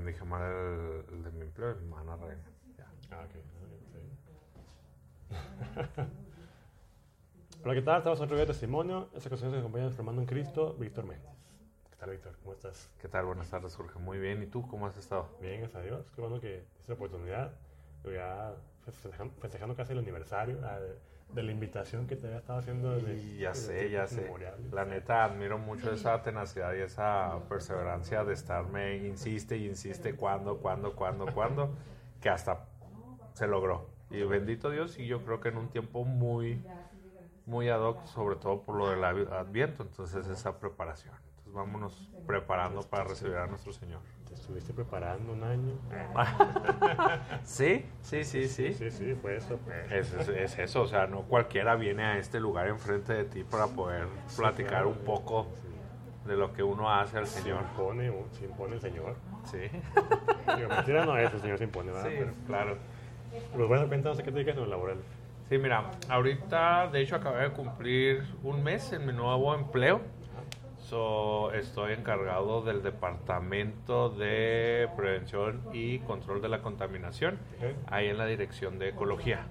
dije mal el de mi empleo y me van a regañar. Ya. Ok. Hola, ¿qué tal? Estamos en otro video de testimonio. Esta ocasión se acompaña Formando en Cristo, Víctor Méndez. ¿Qué tal, Víctor? ¿Cómo estás? ¿Qué tal? Buenas tardes, Jorge. Muy bien. ¿Y tú cómo has estado? Bien, gracias a Dios. Qué bueno que tienes la oportunidad. Ya festejando casi el aniversario de la invitación que te había estado haciendo. Y ya sé. La neta, admiro mucho esa tenacidad y esa perseverancia de estarme, insiste y insiste, cuándo, que hasta se logró. Y bendito Dios, y yo creo que en un tiempo muy ad hoc, sobre todo por lo del Adviento, entonces esa preparación. Entonces vámonos preparando para recibir a nuestro Señor. ¿Te estuviste preparando un año? Sí, fue eso. Es eso, o sea, no cualquiera viene a este lugar enfrente de ti para poder platicar un poco de lo que uno hace al Señor. Se impone el Señor. Sí. Digo, mentira no es, el Señor se impone, ¿verdad? Sí, claro. Pues bueno, cuéntanos a qué te dedicas en lo laboral. Sí, mira, ahorita de hecho acabé de cumplir un mes en mi nuevo empleo. Estoy encargado del departamento de prevención y control de la contaminación, ahí en la dirección de ecología.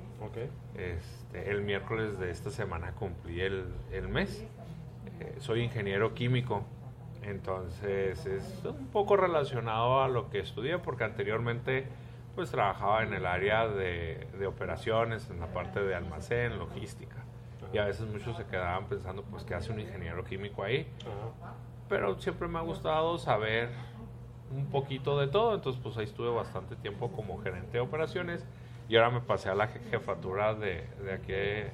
El miércoles de esta semana cumplí el mes. Soy ingeniero químico, entonces es un poco relacionado a lo que estudié, porque anteriormente pues trabajaba en el área de operaciones, en la parte de almacén, logística. Y a veces muchos se quedaban pensando, pues, ¿qué hace un ingeniero químico ahí? Pero siempre me ha gustado saber un poquito de todo, entonces pues ahí estuve bastante tiempo como gerente de operaciones y ahora me pasé a la jefatura de aquí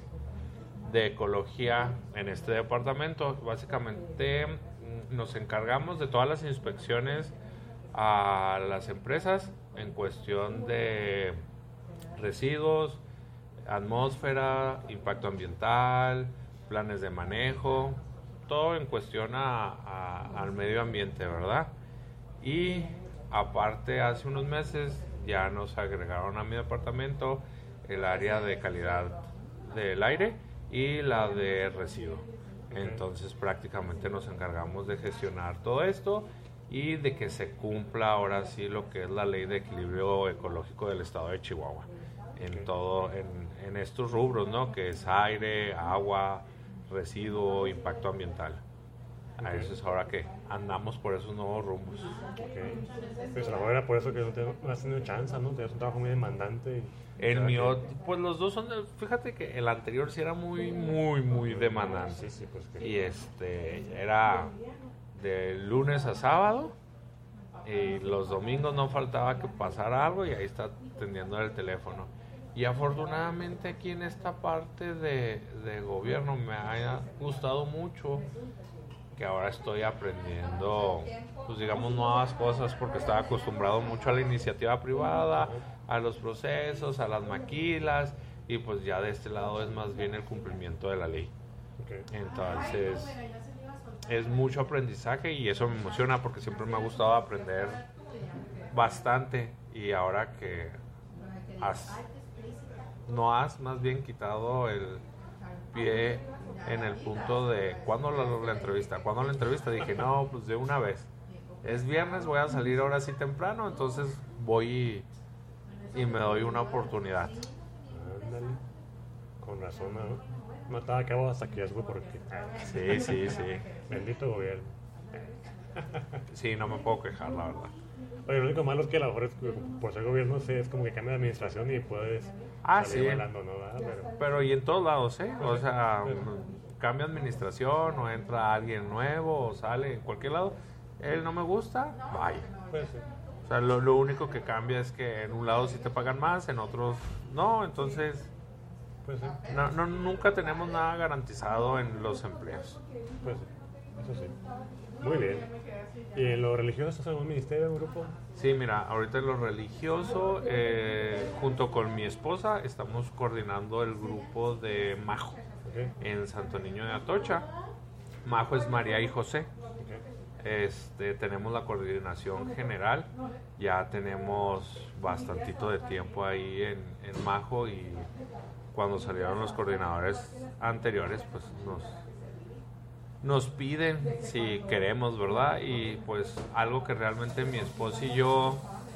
de ecología en este departamento. Básicamente nos encargamos de todas las inspecciones a las empresas en cuestión de residuos, atmósfera, impacto ambiental, planes de manejo, todo en cuestión al medio ambiente, ¿verdad? Y aparte, hace unos meses ya nos agregaron a mi departamento el área de calidad del aire y la de residuo. Entonces prácticamente nos encargamos de gestionar todo esto y de que se cumpla ahora sí lo que es la ley de equilibrio ecológico del estado de Chihuahua. En todo, en estos rubros, ¿no? Que es aire, agua, residuo, impacto ambiental. A eso es ahora que andamos por esos nuevos rumbos. Pues a lo mejor era por eso que no has tenido chance, ¿no? Tienes un trabajo muy demandante. Pues los dos son, fíjate que el anterior sí era muy demandante. Sí, pues que... Y era de lunes a sábado. Y los domingos no faltaba que pasara algo y ahí está atendiendo el teléfono. Y afortunadamente aquí en esta parte de gobierno me ha gustado mucho que ahora estoy aprendiendo, pues digamos, nuevas cosas, porque estaba acostumbrado mucho a la iniciativa privada, a los procesos, a las maquilas, y pues ya de este lado es más bien el cumplimiento de la ley. Entonces es mucho aprendizaje y eso me emociona porque siempre me ha gustado aprender bastante, y ahora que no has más bien quitado el pie en el punto de ¿cuándo la entrevista? Dije, no, pues de una vez. Es viernes, voy a salir ahora sí temprano, entonces voy y me doy una oportunidad. Ándale. Con razón, ¿no? No estaba a cabo hasta que ya supe por qué. Sí. Bendito gobierno. Sí, no me puedo quejar, la verdad. Oye, lo único malo es que a lo mejor por ser gobierno es como que cambia de administración y puedes salir bailando, ¿no? Pero y en todos lados, O sea, cambia administración o entra alguien nuevo o sale en cualquier lado. Él no me gusta, vaya. Pues sí. O sea, lo único que cambia es que en un lado sí te pagan más, en otros no, entonces... Pues sí. Nunca tenemos nada garantizado en los empleos. Pues sí, eso sí. Muy bien. ¿Y en lo religioso estás en algún ministerio, un grupo? Sí, mira, ahorita en lo religioso, junto con mi esposa, estamos coordinando el grupo de Majo en Santo Niño de Atocha. Majo es María y José. Tenemos la coordinación general, ya tenemos bastantito de tiempo ahí en Majo, y cuando salieron los coordinadores anteriores, pues nos piden si queremos, ¿verdad? Y pues algo que realmente mi esposa y yo,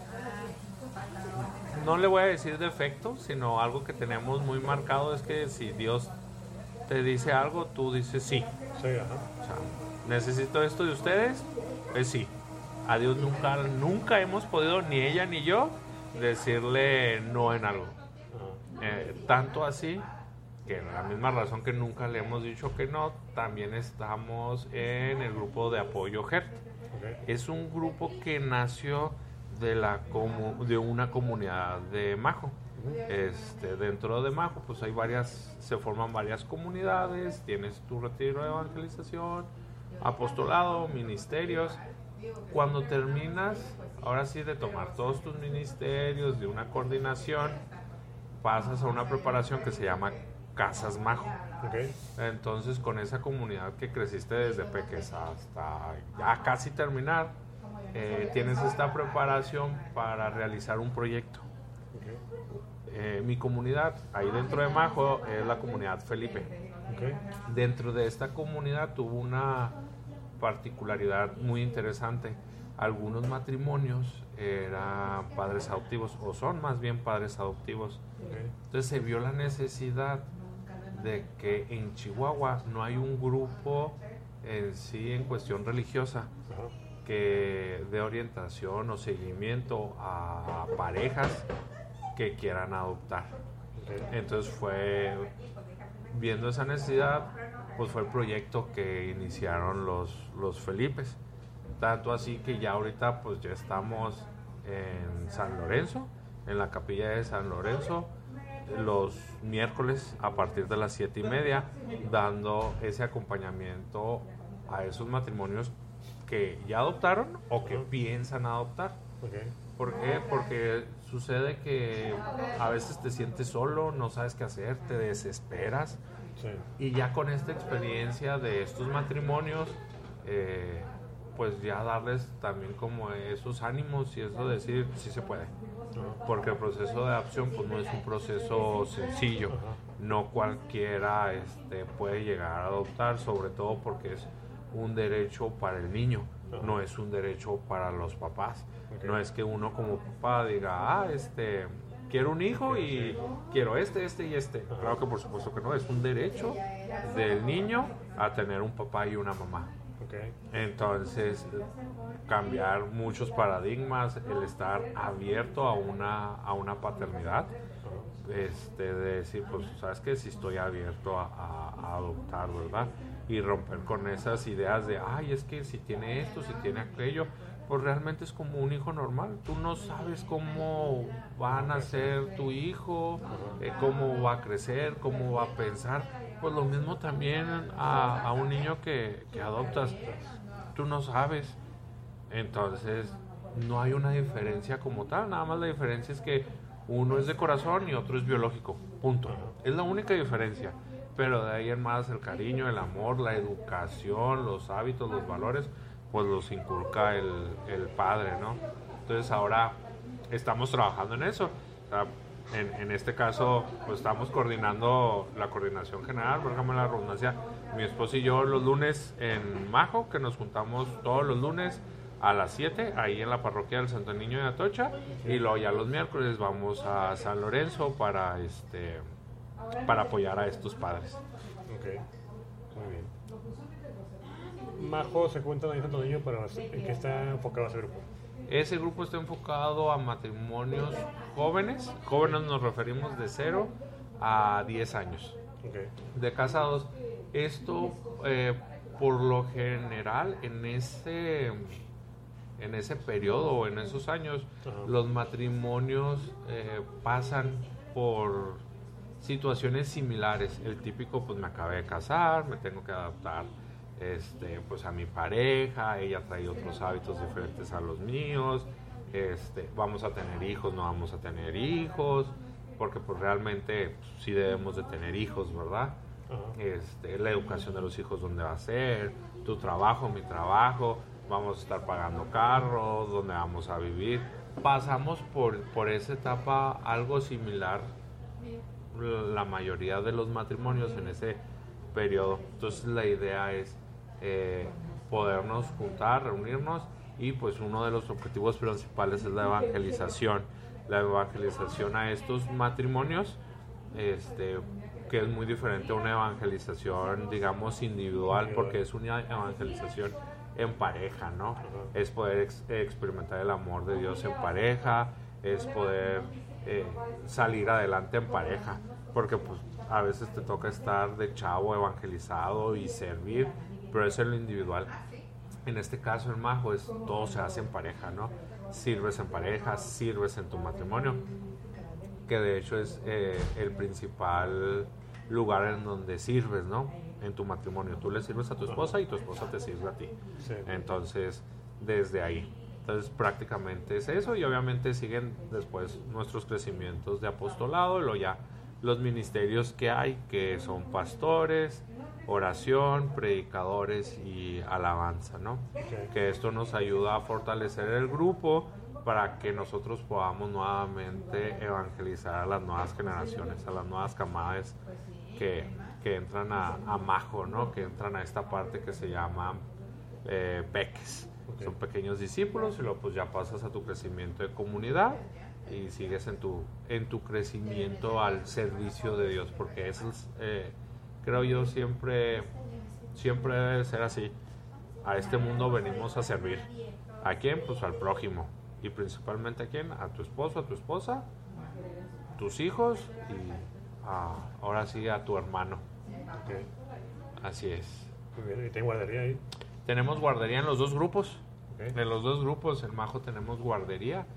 no le voy a decir defecto, sino algo que tenemos muy marcado es que si Dios te dice algo, tú dices sí. Sí, ajá. O sea, necesito esto de ustedes, es sí. A Dios nunca hemos podido, ni ella ni yo, decirle no en algo. Tanto así que la misma razón que nunca le hemos dicho que no, también estamos en el grupo de apoyo GERT. Okay. Es un grupo que nació de una comunidad de Majo. Dentro de Majo pues se forman varias comunidades, tienes tu retiro de evangelización, apostolado, ministerios. Cuando terminas ahora sí de tomar todos tus ministerios, de una coordinación, pasas a una preparación que se llama Casas Majo. Okay. Entonces con esa comunidad que creciste desde peques hasta ya casi terminar, tienes esta preparación para realizar un proyecto. Okay. Mi comunidad, ahí dentro de Majo, es la comunidad Felipe. Okay. Dentro de esta comunidad tuvo una particularidad muy interesante. Algunos matrimonios eran padres adoptivos, o son más bien padres adoptivos. Okay. Entonces se vio la necesidad de que en Chihuahua no hay un grupo en sí en cuestión religiosa que dé orientación o seguimiento a parejas que quieran adoptar. Okay. Entonces viendo esa necesidad, pues fue el proyecto que iniciaron los Felipes. Tanto así que ya ahorita pues ya estamos en San Lorenzo, en la capilla de San Lorenzo, los miércoles a partir de las 7:30, dando ese acompañamiento a esos matrimonios que ya adoptaron o que piensan adoptar. Okay. ¿Por qué? Porque sucede que a veces te sientes solo, no sabes qué hacer, te desesperas. Sí. Y ya con esta experiencia de estos matrimonios, pues ya darles también como esos ánimos y eso de decir, sí se puede. Porque el proceso de adopción pues no es un proceso sencillo. No cualquiera puede llegar a adoptar, sobre todo porque es un derecho para el niño, no es un derecho para los papás. Okay. No es que uno como papá diga, quiero un hijo y quiero este y este. Claro que por supuesto que no, es un derecho del niño a tener un papá y una mamá. Okay. Entonces, cambiar muchos paradigmas, el estar abierto a una paternidad, de decir, pues, ¿sabes qué? Si estoy abierto a adoptar, ¿verdad? Y romper con esas ideas de, ay, es que si tiene esto, si tiene aquello, pues realmente es como un hijo normal. Tú no sabes cómo va a nacer tu hijo, cómo va a crecer, cómo va a pensar. Pues lo mismo también a un niño que adoptas. Tú no sabes. Entonces, no hay una diferencia como tal. Nada más la diferencia es que uno es de corazón y otro es biológico. Punto. Es la única diferencia. Pero de ahí en más el cariño, el amor, la educación, los hábitos, los valores, pues los inculca el padre, ¿no? Entonces ahora estamos trabajando en eso. O sea, en este caso, pues estamos coordinando la coordinación general, válgame la redundancia, mi esposo y yo los lunes en Majo, que nos juntamos todos los lunes a las 7, ahí en la parroquia del Santo Niño de Atocha, y luego ya los miércoles vamos a San Lorenzo para apoyar a estos padres. Ok, muy bien. Majo se cuenta en Santo Niño, pero ¿en qué está enfocado ese grupo? Ese grupo está enfocado a matrimonios jóvenes. Jóvenes nos referimos de 0 a 10 años. Okay. De casados. Esto, por lo general, en ese periodo o en esos años, los matrimonios pasan por situaciones similares. El típico, pues me acabé de casar, me tengo que adaptar pues a mi pareja, ella trae otros hábitos diferentes a los míos, vamos a tener hijos, no vamos a tener hijos, porque pues realmente pues, sí debemos de tener hijos, ¿verdad? La educación de los hijos, ¿dónde va a ser? Tu trabajo, mi trabajo, vamos a estar pagando carros, ¿dónde vamos a vivir? Pasamos por esa etapa algo similar la mayoría de los matrimonios en ese periodo. Entonces la idea es, podernos juntar, reunirnos, y pues uno de los objetivos principales es la evangelización a estos matrimonios, que es muy diferente a una evangelización, digamos, individual, porque es una evangelización en pareja, ¿no? Es poder experimentar el amor de Dios en pareja, es poder salir adelante en pareja, porque pues a veces te toca estar de chavo evangelizado y servir, pero eso es lo individual. En este caso el Majo todo se hace en pareja, ¿no? Sirves en pareja, sirves en tu matrimonio, que de hecho es el principal lugar en donde sirves, ¿no? En tu matrimonio. Tú le sirves a tu esposa y tu esposa te sirve a ti. Sí. Entonces, desde ahí. Entonces, prácticamente es eso, y obviamente siguen después nuestros crecimientos de apostolado, y luego ya los ministerios que hay, que son pastores, oración, predicadores y alabanza, ¿no? Okay. Que esto nos ayuda a fortalecer el grupo para que nosotros podamos nuevamente evangelizar a las nuevas generaciones, a las nuevas camadas que entran a Majo, ¿no? Que entran a esta parte que se llama peques. Okay. Son pequeños discípulos, y luego pues ya pasas a tu crecimiento de comunidad y sigues en tu crecimiento al servicio de Dios, porque eso es, creo yo, siempre debe ser así. A este mundo venimos a servir. ¿A quién? Pues al prójimo. Y principalmente ¿a quién? A tu esposo, a tu esposa, tus hijos, y ahora sí a tu hermano. Okay. Así es. Muy bien. ¿Y tienen guardería ahí? Tenemos guardería en los dos grupos. Okay. En los dos grupos, en Majo tenemos guardería.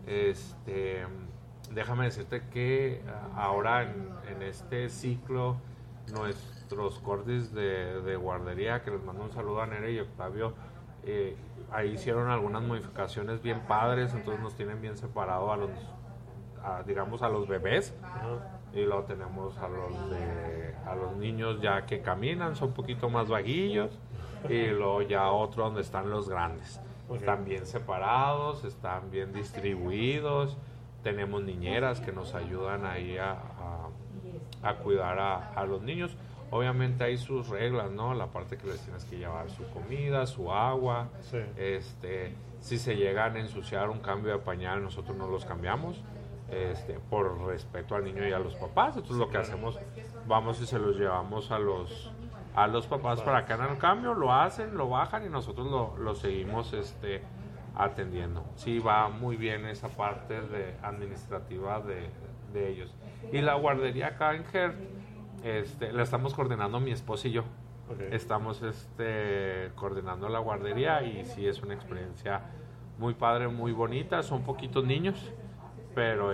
Déjame decirte que ahora en este ciclo, nuestros cordis de guardería, que les mando un saludo a Nere y Octavio, ahí hicieron algunas modificaciones bien padres, entonces nos tienen bien separado digamos a los bebés. Y luego tenemos a los niños ya que caminan, son un poquito más vaguillos, y luego ya otro donde están los grandes. Okay. Están bien separados, están bien distribuidos. Tenemos niñeras que nos ayudan ahí a cuidar a los niños. Obviamente hay sus reglas, ¿no? La parte que les tienes que llevar su comida, su agua. Sí. Si se llegan a ensuciar un cambio de pañal, nosotros no los cambiamos. Por respeto al niño y a los papás. Entonces lo que hacemos, vamos y se los llevamos a los papás para que hagan el cambio, lo hacen, lo bajan, y nosotros lo seguimos atendiendo. Sí, va muy bien esa parte administrativa de ellos. Y la guardería acá en Her, la estamos coordinando mi esposa y yo. Okay. Estamos coordinando la guardería, y sí es una experiencia muy padre, muy bonita. Son poquitos niños, pero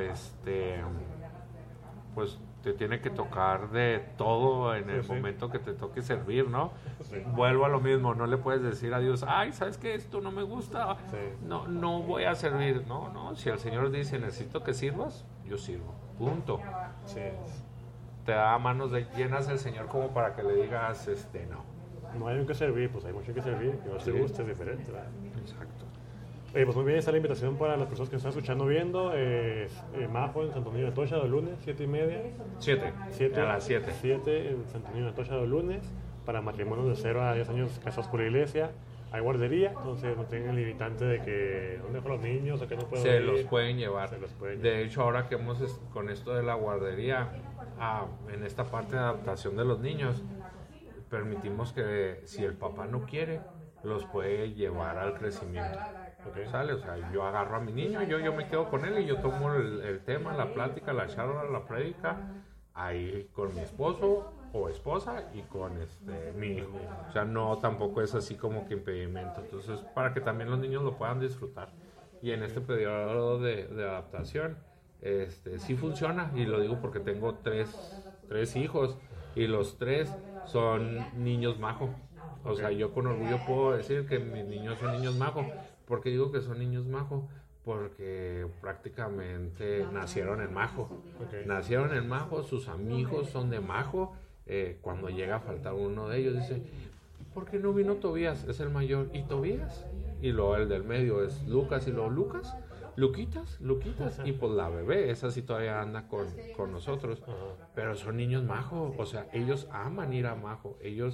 pues te tiene que tocar de todo en el momento que te toque servir, ¿no? Sí. Vuelvo a lo mismo, no le puedes decir a Dios, ay, ¿sabes qué? Esto no me gusta, no voy a servir. No, si el Señor dice, necesito que sirvas, yo sirvo, punto. Sí. Te da manos llenas el Señor como para que le digas, no hay que servir, pues hay mucho que servir, que no te guste, es diferente, ¿verdad? Exacto. Pues muy bien, está la invitación para las personas que están escuchando, viendo. Majo en Santo Niño de Atocha, de lunes, 7:30. 7. A las 7. 7 en Santo Niño de Atocha, de lunes, para matrimonios de 0 a 10 años casados por la iglesia. Hay guardería, entonces no tienen el limitante de que ¿dónde dejo los niños o que no puedo Se ir? los pueden llevar. De llevar. Hecho, ahora que con esto de la guardería, en esta parte de adaptación de los niños, permitimos que si el papá no quiere, los puede llevar al crecimiento. Okay. ¿Sale? O sea, yo agarro a mi niño, yo me quedo con él, y yo tomo el tema, la plática, la charla, la prédica, ahí con mi esposo o esposa y con mi hijo. O sea, no, tampoco es así como que impedimento. Entonces, para que también los niños lo puedan disfrutar. Y en este periodo de adaptación, sí funciona, y lo digo porque tengo tres hijos, y los 3 son niños Majo. O sea, yo con orgullo puedo decir que mis niños son niños Majo. ¿Por qué digo que son niños Majo? Porque prácticamente nacieron en Majo. Okay. Nacieron en Majo, sus amigos son de Majo. Cuando llega a faltar uno de ellos, dice, ¿por qué no vino Tobías? Es el mayor. ¿Y Tobías? Y luego el del medio es Lucas, y luego Lucas, Luquitas. Y pues la bebé, esa sí todavía anda con nosotros. Pero son niños Majo. O sea, ellos aman ir a Majo. Ellos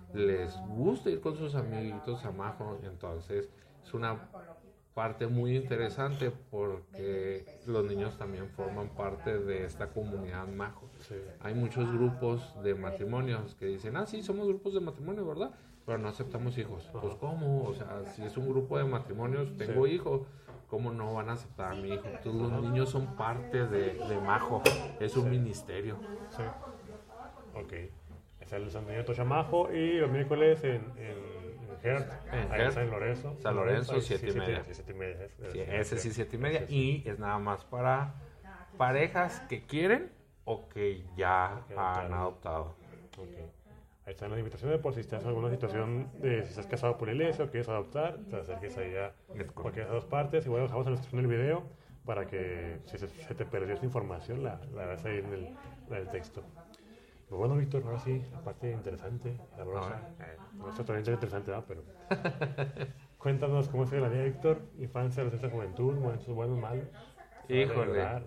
les gusta ir con sus amiguitos a Majo. Entonces es una parte muy interesante porque los niños también forman parte de esta comunidad Majo. Sí. Hay muchos grupos de matrimonios que dicen, sí, somos grupos de matrimonio, ¿verdad? Pero no aceptamos hijos. Pues ¿cómo? O sea, si es un grupo de matrimonios, tengo hijo, ¿cómo no van a aceptar a mi hijo? Entonces los niños son parte de Majo, es un ministerio. Sí. Ok. Es el San Niño Atocha Majo y los miércoles en Hert, ahí en San Lorenzo. San Lorenzo, 7:30. Sí, 7:30. Sí, ese sí, 7:30. Y es nada más para parejas que quieren o que ya han adoptado. Okay. Ahí están las invitaciones por si estás en alguna situación de si estás casado por la iglesia o quieres adoptar, te acerques ahí a cualquiera de las dos partes. Igual dejamos en la descripción del video para que si se te perdió esta información la ves ahí en el texto. Pues bueno, Víctor, ahora sí, la parte interesante, sabrosa. No está totalmente interesante, ¿no? Pero cuéntanos cómo fue la vida, Víctor, infancia, adolescencia, juventud, momentos buenos, malos. Híjole.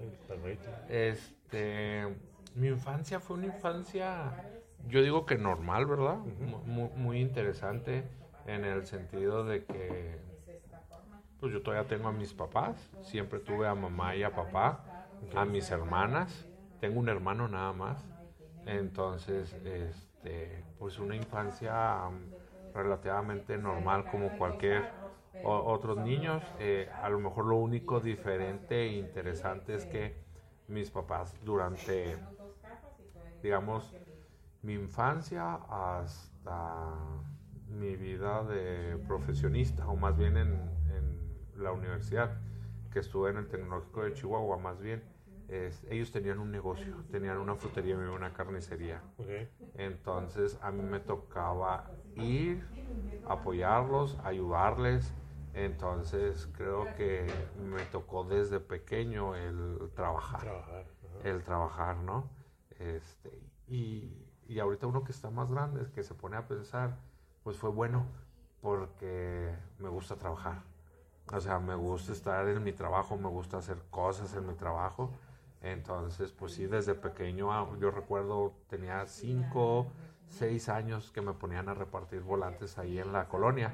Mi infancia fue una infancia, yo digo que normal, ¿verdad? Muy interesante en el sentido de que pues yo todavía tengo a mis papás, siempre tuve a mamá y a papá, a mis hermanas, tengo un hermano nada más. Entonces, pues una infancia relativamente normal como cualquier otros niños. A lo mejor lo único diferente e interesante es que mis papás durante, digamos, mi infancia hasta mi vida de profesionista, o más bien en la universidad, que estuve en el Tecnológico de Chihuahua, más bien, ellos tenían un negocio, tenían una frutería y una carnicería. Okay. Entonces a mí me tocaba ir, apoyarlos, ayudarles. Entonces creo que me tocó desde pequeño el trabajar. El trabajar, ¿no? Y ahorita uno que está más grande, que se pone a pensar, pues fue bueno porque me gusta trabajar. O sea, me gusta estar en mi trabajo, me gusta hacer cosas en mi trabajo. Entonces, pues sí, desde pequeño, yo recuerdo, tenía 5, 6 años que me ponían a repartir volantes ahí en la colonia.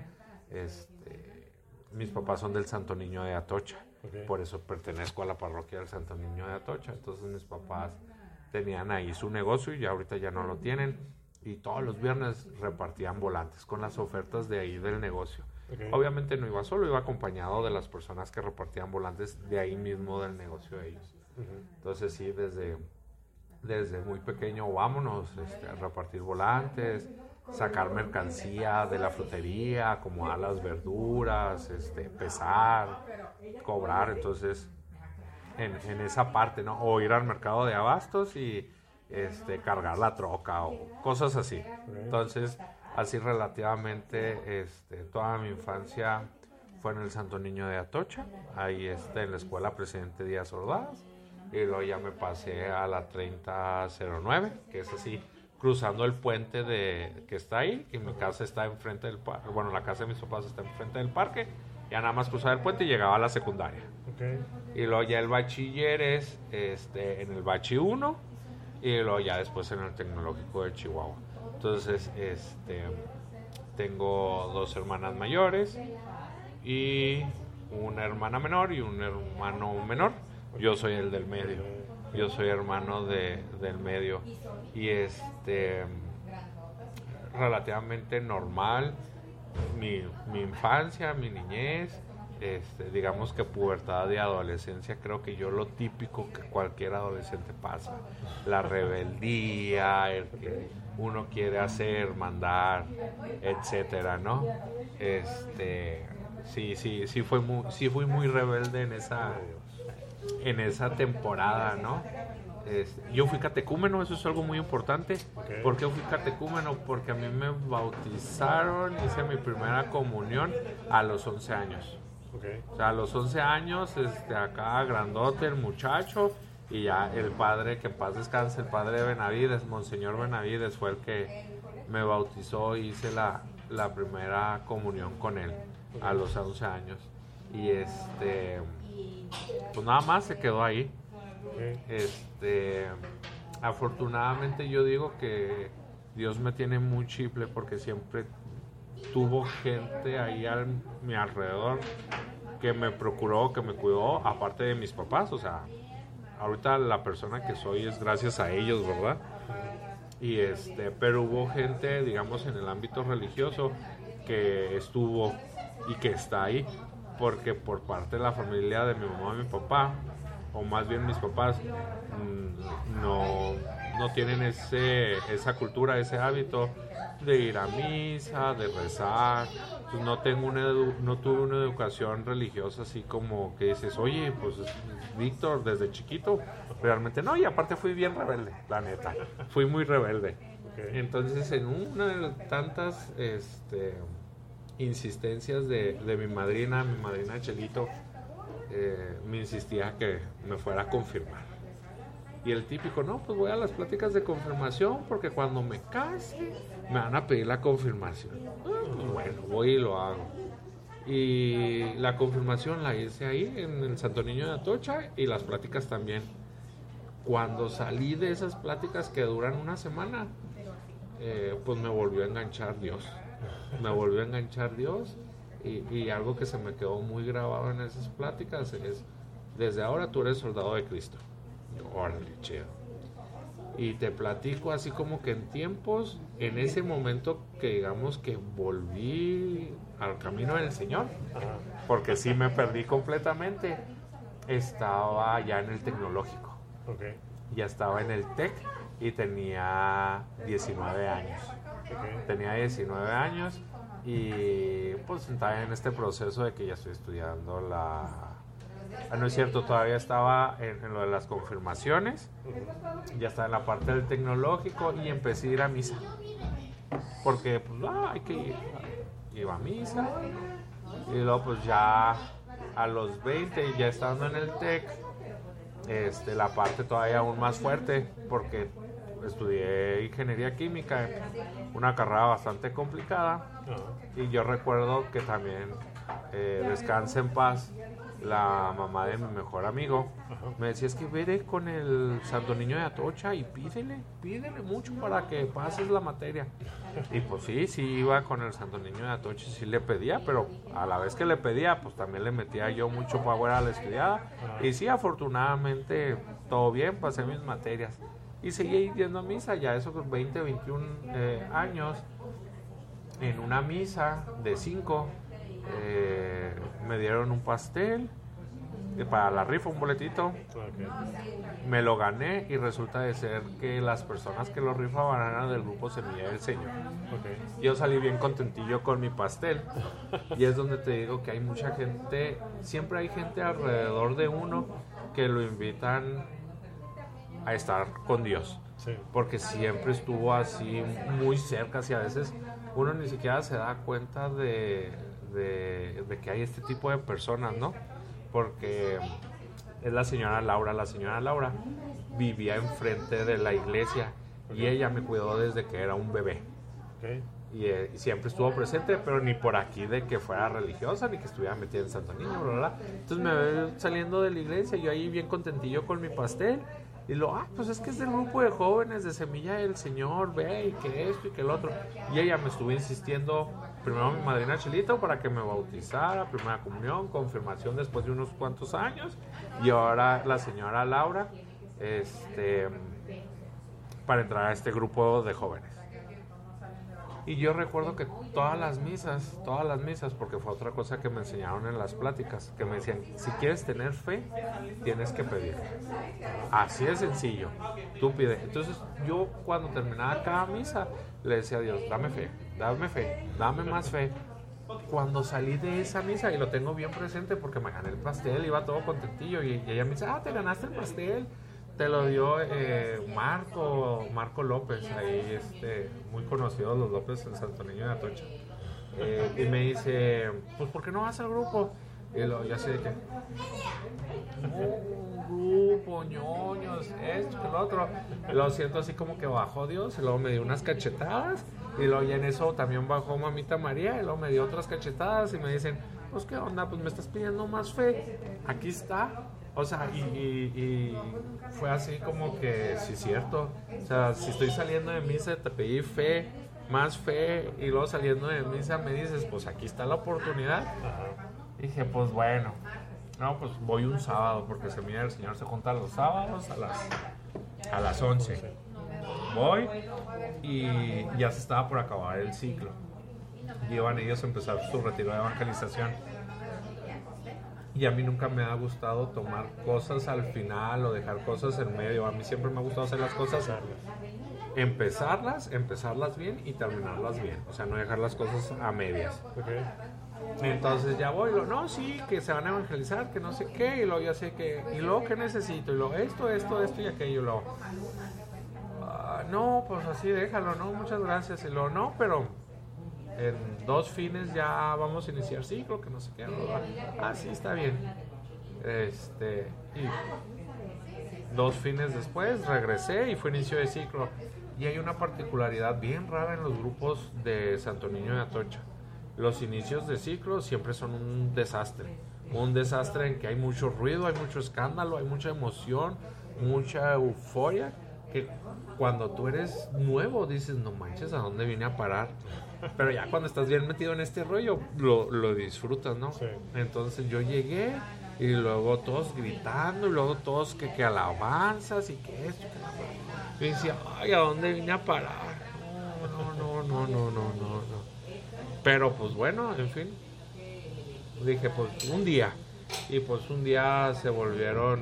Mis papás son del Santo Niño de Atocha, por eso pertenezco a la parroquia del Santo Niño de Atocha. Entonces mis papás tenían ahí su negocio y ahorita ya no lo tienen. Y todos los viernes repartían volantes con las ofertas de ahí del negocio. Okay. Obviamente no iba solo, iba acompañado de las personas que repartían volantes de ahí mismo del negocio de ellos. Entonces sí, desde muy pequeño vámonos a repartir volantes, sacar mercancía de la frutería, acomodar las verduras, pesar, cobrar. Entonces en esa parte, ¿no? O ir al mercado de abastos y cargar la troca o cosas así. Entonces así relativamente toda mi infancia fue en el Santo Niño de Atocha, ahí en la escuela Presidente Díaz Ordaz. Y luego ya me pasé a la 3009, que es así, cruzando el puente que está ahí, y mi casa está enfrente del parque. Bueno, la casa de mis papás está enfrente del parque. Ya nada más cruzaba el puente y llegaba a la secundaria. Okay. Y luego ya el bachiller es en el Bachi 1 y luego ya después en el Tecnológico de Chihuahua. Entonces, tengo 2 hermanas mayores y una hermana menor y un hermano menor. Yo soy el del medio. Yo soy hermano del medio. Y relativamente normal mi infancia, mi niñez, digamos que pubertad y adolescencia, creo que yo lo típico que cualquier adolescente pasa, la rebeldía, el que uno quiere hacer, mandar, etcétera, ¿no? Sí fui muy rebelde en esa temporada, ¿no? Yo fui catecúmeno, eso es algo muy importante. Okay. ¿Por qué fui catecúmeno? Porque a mí me bautizaron, hice mi primera comunión a los 11 años. Okay. O sea, a los 11 años, acá grandote el muchacho, y ya el padre, que en paz descanse, el padre Benavides, Monseñor Benavides, fue el que me bautizó y hice la primera comunión con él a los 11 años. Y pues nada más se quedó ahí. Okay. Afortunadamente yo digo que Dios me tiene muy chiple porque siempre tuvo gente ahí a mi alrededor que me procuró, que me cuidó, aparte de mis papás. O sea, ahorita la persona que soy es gracias a ellos, ¿verdad? Y pero hubo gente, digamos, en el ámbito religioso que estuvo y que está ahí, porque por parte de la familia de mi mamá y mi papá, o más bien mis papás, no tienen esa cultura, ese hábito de ir a misa, de rezar. Pues no tuve una educación religiosa así como que dices, oye, pues Víctor, desde chiquito, realmente no, y aparte fui bien rebelde, la neta, fui muy rebelde. Okay. Entonces, en una de tantas insistencias de mi madrina Chelito, me insistía que me fuera a confirmar. Y el típico, no, pues voy a las pláticas de confirmación porque cuando me case me van a pedir la confirmación. Pues bueno, voy y lo hago. Y la confirmación la hice ahí en el Santo Niño de Atocha, y las pláticas también. Cuando salí de esas pláticas que duran una semana, pues me volvió a enganchar Dios. Y algo que se me quedó muy grabado en esas pláticas es: desde ahora tú eres soldado de Cristo. Órale, chido. Y te platico así como que en ese momento que digamos que volví al camino del Señor, porque sí me perdí completamente. Estaba ya en el tecnológico. Okay. Ya estaba en el TEC y tenía 19 años. Okay. Tenía 19 años y pues estaba en este proceso de que ya estoy estudiando no es cierto, todavía estaba en lo de las confirmaciones. Ya estaba en la parte del tecnológico y empecé a ir a misa. Porque pues hay que ir. Iba a misa. Y luego pues ya a los 20, ya estando en el TEC, la parte todavía aún más fuerte, porque estudié ingeniería química, una carrera bastante complicada. Y yo recuerdo que también, descanse en paz, la mamá de mi mejor amigo me decía: es que vete con el Santo Niño de Atocha y pídele mucho para que pases la materia. Y pues sí iba con el Santo Niño de Atocha y sí le pedía, pero a la vez que le pedía, pues también le metía yo mucho power a la estudiada. Y sí, afortunadamente todo bien, pasé mis materias y seguí yendo a misa. Ya eso con 20, 21 años, en una misa de 5, me dieron un pastel para la rifa, un boletito. Okay. Me lo gané y resulta de ser que las personas que lo rifaban eran del grupo Semilla del Señor. Okay. Yo salí bien contentillo con mi pastel. Y es donde te digo que hay mucha gente, siempre hay gente alrededor de uno que lo invitan a estar con Dios. Sí. Porque siempre estuvo así muy cerca, y a veces uno ni siquiera se da cuenta de que hay este tipo de personas, ¿no? Porque es la señora Laura. La señora Laura vivía enfrente de la iglesia. Okay. Y ella me cuidó desde que era un bebé. Okay. Y siempre estuvo presente, pero ni por aquí de que fuera religiosa, ni que estuviera metida en Santo Niño, bla, bla. Entonces me ve saliendo de la iglesia, yo ahí bien contentillo con mi pastel. Y pues es que es del grupo de jóvenes de Semilla del Señor, ve, y que esto y que el otro. Y ella me estuvo insistiendo, primero mi madrina Chelito para que me bautizara, primera comunión, confirmación después de unos cuantos años, y ahora la señora Laura, para entrar a este grupo de jóvenes. Y yo recuerdo que todas las misas, porque fue otra cosa que me enseñaron en las pláticas, que me decían: si quieres tener fe, tienes que pedir. Así de sencillo, tú pide. Entonces yo, cuando terminaba cada misa, le decía a Dios: dame fe, dame más fe. Cuando salí de esa misa, y lo tengo bien presente porque me gané el pastel, iba todo contentillo, y ella me dice: te ganaste el pastel. Te lo dio Marco López, ahí muy conocidos los López en Santo Niño de Atocha. Y me dice: pues ¿por qué no vas al grupo? Y ya sé de qué. Un grupo, ñoños, esto, que lo otro. Y lo siento así como que bajó Dios, y luego me dio unas cachetadas, y luego ya en eso también bajó Mamita María, y luego me dio otras cachetadas, y me dicen: pues ¿qué onda? Pues me estás pidiendo más fe. Aquí está. O sea, y fue así como que, sí es cierto. O sea, si estoy saliendo de misa, te pedí fe, más fe, y luego saliendo de misa me dices, pues aquí está la oportunidad. Dije, pues bueno, no, pues voy un sábado, porque Semilla del Señor se junta los sábados a las 11. Voy y ya se estaba por acabar el ciclo. Iban ellos a empezar su retiro de evangelización. Y a mí nunca me ha gustado tomar cosas al final o dejar cosas en medio. A mí siempre me ha gustado hacer las cosas, empezarlas bien y terminarlas bien. O sea, no dejar las cosas a medias. Okay. Entonces ya voy, no, sí, que se van a evangelizar, que no sé qué, y luego ya sé que, y luego qué necesito, y luego esto y aquello, y luego, no, pues así déjalo, no, muchas gracias, y luego, no, pero en 2 fines ya vamos a iniciar ciclo, que no sé qué, sí, está bien. Y 2 fines después regresé y fue inicio de ciclo. Y hay una particularidad bien rara en los grupos de Santo Niño de Atocha. Los inicios de ciclo siempre son un desastre en que hay mucho ruido, hay mucho escándalo, hay mucha emoción, mucha euforia, que cuando tú eres nuevo dices, no manches, ¿a dónde vine a parar? Pero ya cuando estás bien metido en este rollo, lo disfrutas, ¿no? Sí. Entonces yo llegué y luego todos gritando y luego todos que alabanzas y que esto, que la... Y decía, ay, ¿a dónde vine a parar? No. Pero pues bueno, en fin, dije pues un día. Y pues un día se volvieron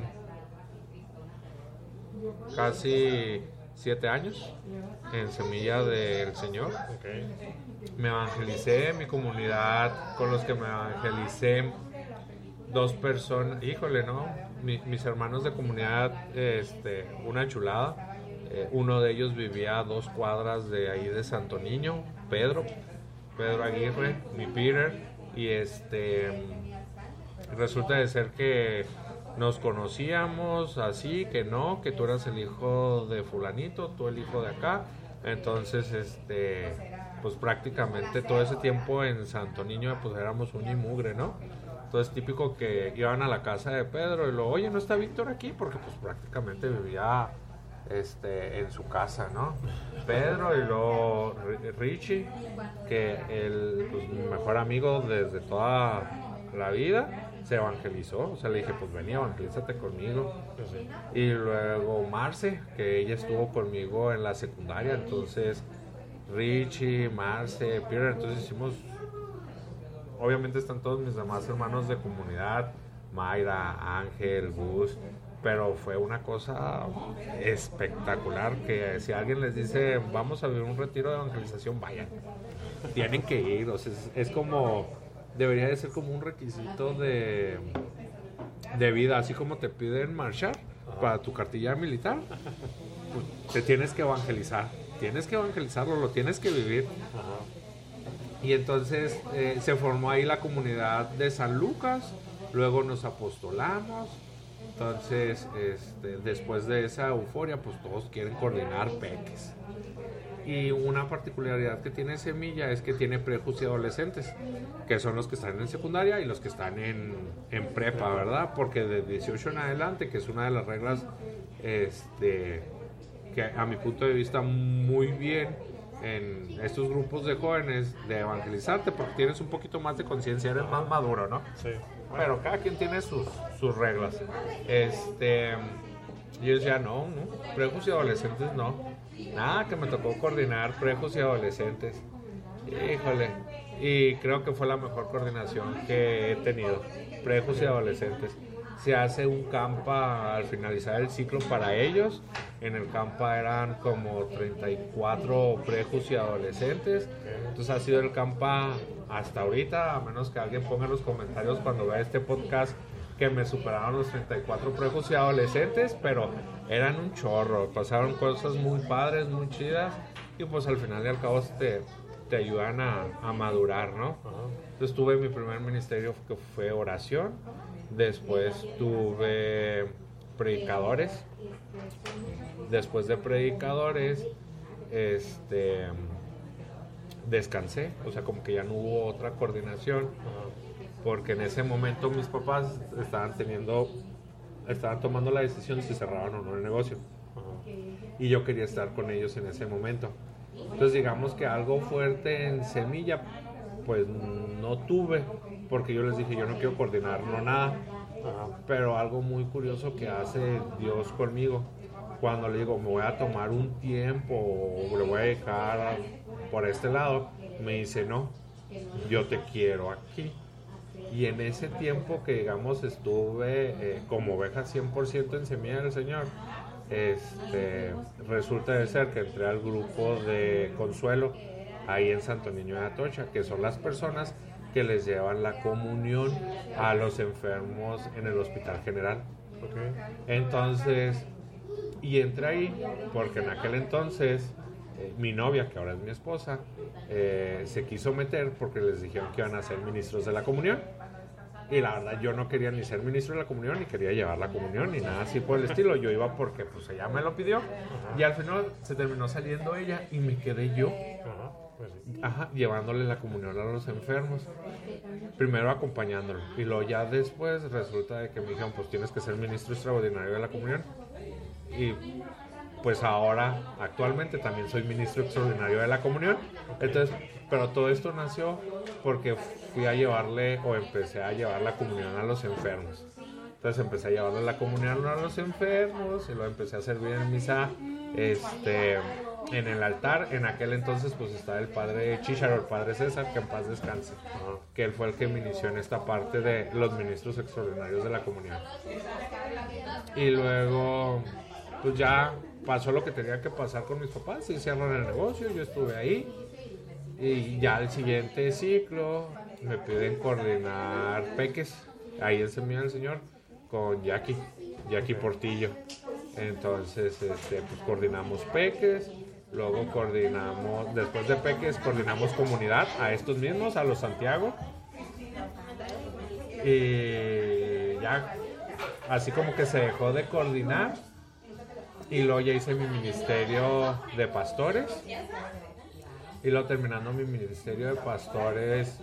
casi 7 años en Semilla del Señor. Okay. Me evangelicé, mi comunidad con los que me evangelicé, 2 personas, híjole, ¿no? Mis hermanos de comunidad, una chulada. Uno de ellos vivía a 2 cuadras de ahí de Santo Niño, Pedro Aguirre, mi Peter, y resulta de ser que nos conocíamos así, que no, que tú eras el hijo de fulanito, tú el hijo de acá. Entonces, pues prácticamente todo ese tiempo en Santo Niño pues éramos un y mugre, ¿no? Entonces típico que iban a la casa de Pedro y lo, oye, ¿no está Víctor aquí? Porque pues prácticamente vivía en su casa, ¿no? Pedro y luego Richie, que pues, mi mejor amigo desde toda la vida, se evangelizó. O sea, le dije, pues ven y evangelízate conmigo. Sí. Y luego Marce, que ella estuvo conmigo en la secundaria. Entonces Richie, Marce, Peter, entonces hicimos, obviamente están todos mis demás hermanos de comunidad, Mayra, Ángel, Gus, pero fue una cosa espectacular que si alguien les dice vamos a vivir un retiro de evangelización, vayan, tienen que ir. O sea, es como, debería de ser como un requisito de vida, así como te piden marchar para tu cartilla militar, pues te tienes que evangelizar, tienes que evangelizarlo, lo tienes que vivir. Y entonces se formó ahí la comunidad de San Lucas, luego nos apostolamos. Entonces, después de esa euforia, pues todos quieren coordinar peques. Y una particularidad que tiene Semilla es que tiene prejus y adolescentes, que son los que están en secundaria y los que están en prepa, ¿verdad? Porque de 18 en adelante, que es una de las reglas que a mi punto de vista muy bien en estos grupos de jóvenes, de evangelizarte, porque tienes un poquito más de conciencia, eres más maduro, ¿no? Sí. Pero cada quien tiene sus reglas. Yo decía, no, prejos y adolescentes no. Nada, que me tocó coordinar prejos y adolescentes. Híjole. Y creo que fue la mejor coordinación que he tenido. Prejos y adolescentes. Se hace un campa al finalizar el ciclo para ellos. En el campa eran como 34 prejos y adolescentes. Entonces ha sido el campa hasta ahorita, a menos que alguien ponga en los comentarios cuando vea este podcast que me superaron los 34 prejos y adolescentes, pero eran un chorro, pasaron cosas muy padres, muy chidas, y pues al final y al cabo te ayudan a madurar, ¿no? Entonces tuve mi primer ministerio que fue oración, después tuve predicadores, después de predicadores, descansé, o sea, como que ya no hubo otra coordinación, porque en ese momento mis papás estaban teniendo estaban tomando la decisión si cerraban o no el negocio. Y yo quería estar con ellos en ese momento. Entonces digamos que algo fuerte en Semilla pues no tuve, porque yo les dije yo no quiero coordinar no nada. Pero algo muy curioso que hace Dios conmigo, cuando le digo me voy a tomar un tiempo o le voy a dejar por este lado, me dice no, yo te quiero aquí. Y en ese tiempo que digamos estuve como oveja 100% en Semilla del Señor, resulta de ser que entré al grupo de Consuelo ahí en Santo Niño de Atocha, que son las personas que les llevan la comunión a los enfermos en el Hospital General. Entonces, y entré ahí porque en aquel entonces mi novia, que ahora es mi esposa, se quiso meter porque les dijeron que iban a ser ministros de la comunión. Y la verdad yo no quería ni ser ministro de la comunión, ni quería llevar la comunión, ni nada así por el estilo. Yo iba porque pues ella me lo pidió. Y al final se terminó saliendo ella y me quedé yo. Llevándole la comunión a los enfermos. Primero acompañándolo. Y luego ya después resulta de que me dijeron, pues tienes que ser ministro extraordinario de la comunión. Y pues ahora, actualmente también soy ministro extraordinario de la comunión. Entonces, pero todo esto nació porque fui a llevarle o empecé a llevar la comunión a los enfermos. Entonces empecé a llevarle la comunión a los enfermos y lo empecé a servir en misa en el altar. En aquel entonces pues estaba el padre Chícharo, el padre César, que en paz descanse, que él fue el que me inició en esta parte de los ministros extraordinarios de la comunión. Y luego pues ya pasó lo que tenía que pasar con mis papás, se cierran el negocio, yo estuve ahí. Y ya el siguiente ciclo me piden coordinar peques ahí en Semilla del Señor con Jackie Portillo. Entonces pues coordinamos peques, luego coordinamos, después de peques coordinamos comunidad a estos mismos, a los Santiago. Y ya así como que se dejó de coordinar y luego ya hice mi ministerio de pastores. Y luego terminando mi ministerio de pastores,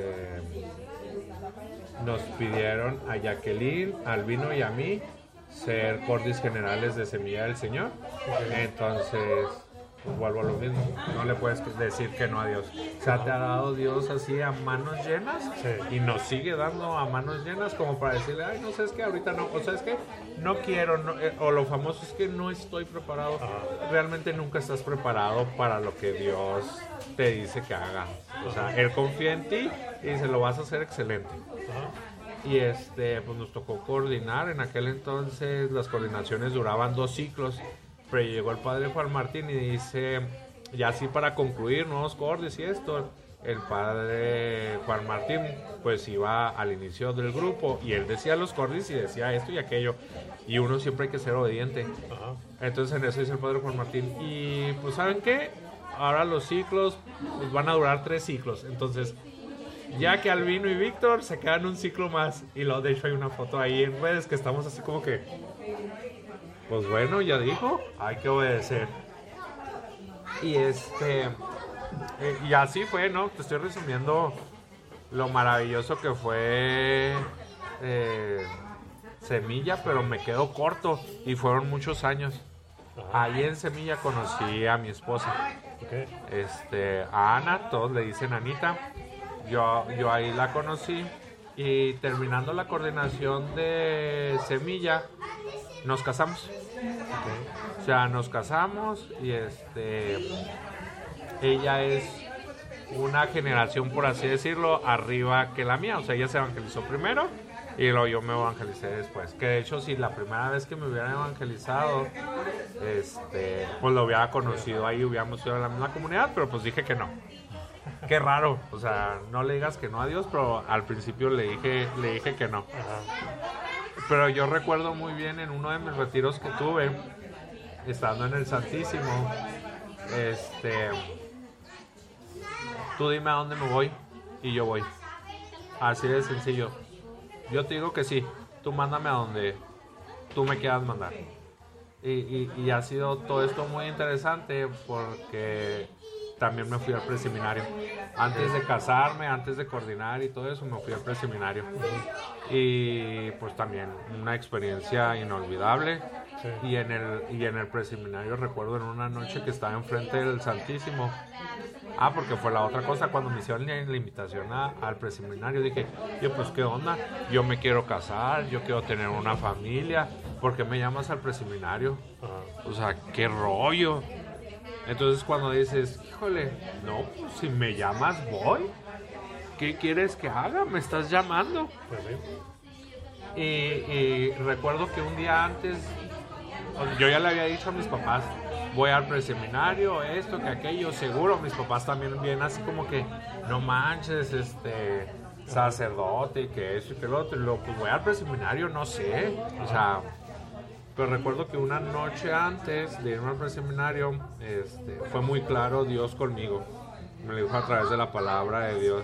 nos pidieron a Jacqueline, Albino y a mí ser cordis generales de Semilla del Señor. Entonces, pues vuelvo a lo mismo. No le puedes decir que no a Dios. O sea, te ha dado Dios así a manos llenas y nos sigue dando a manos llenas como para decirle, ay, no sé, es que ahorita no, o sea, es que no quiero, no, o lo famoso es que no estoy preparado. Realmente nunca estás preparado para lo que Dios te dice que haga. O sea, Él confía en ti y dice, lo vas a hacer excelente. Y pues nos tocó coordinar. En aquel entonces las coordinaciones duraban 2 ciclos, pero llegó el padre Juan Martín y dice, ya así para concluir, nuevos cordis y esto, el padre Juan Martín pues iba al inicio del grupo y él decía los cordis y decía esto y aquello, y uno siempre hay que ser obediente. Entonces en eso dice el padre Juan Martín, y pues ¿saben qué? Ahora los ciclos pues van a durar 3 ciclos, entonces ya que Albino y Víctor se quedan un ciclo más. Y luego de hecho hay una foto ahí en redes que estamos así como que, pues bueno, ya dijo, hay que obedecer. Y y así fue, ¿no? Te estoy resumiendo lo maravilloso que fue Semilla, pero me quedo corto y fueron muchos años. Ahí en Semilla conocí a mi esposa, a Ana, todos le dicen Anita. Yo ahí la conocí y terminando la coordinación de Semilla nos casamos. O sea, nos casamos y ella es una generación, por así decirlo, arriba que la mía. O sea, ella se evangelizó primero y luego yo me evangelicé después. Que de hecho, si la primera vez que me hubieran evangelizado, pues lo hubiera conocido ahí, hubiéramos ido a la misma comunidad, pero pues dije que no. Qué raro, o sea, no le digas que no a Dios, pero al principio le dije que no. Pero yo recuerdo muy bien en uno de mis retiros que tuve, estando en el Santísimo, tú dime a dónde me voy y yo voy. Así de sencillo. Yo te digo que sí, tú mándame a donde tú me quieras mandar. Y ha sido todo esto muy interesante porque también me fui al preseminario. Antes de casarme, antes de coordinar y todo eso, me fui al preseminario. Y pues también una experiencia inolvidable. Sí. Y en el preseminario recuerdo en una noche que estaba enfrente del Santísimo. Porque fue la otra cosa, cuando me hicieron la invitación al preseminario, dije, yo pues qué onda, yo me quiero casar, yo quiero tener una familia, ¿por qué me llamas al preseminario? O sea, qué rollo. Entonces cuando dices, híjole, no, pues si me llamas voy, ¿qué quieres que haga? Me estás llamando. Pues sí. Y recuerdo que un día antes, yo ya le había dicho a mis papás, voy al preseminario, esto, que aquello, seguro. Mis papás también vienen así como que, no manches, sacerdote, y que eso y que lo otro. Y luego, pues voy al preseminario, no sé. O sea, pero recuerdo que una noche antes de irme al preseminario, fue muy claro Dios conmigo. Me lo dijo a través de la palabra de Dios.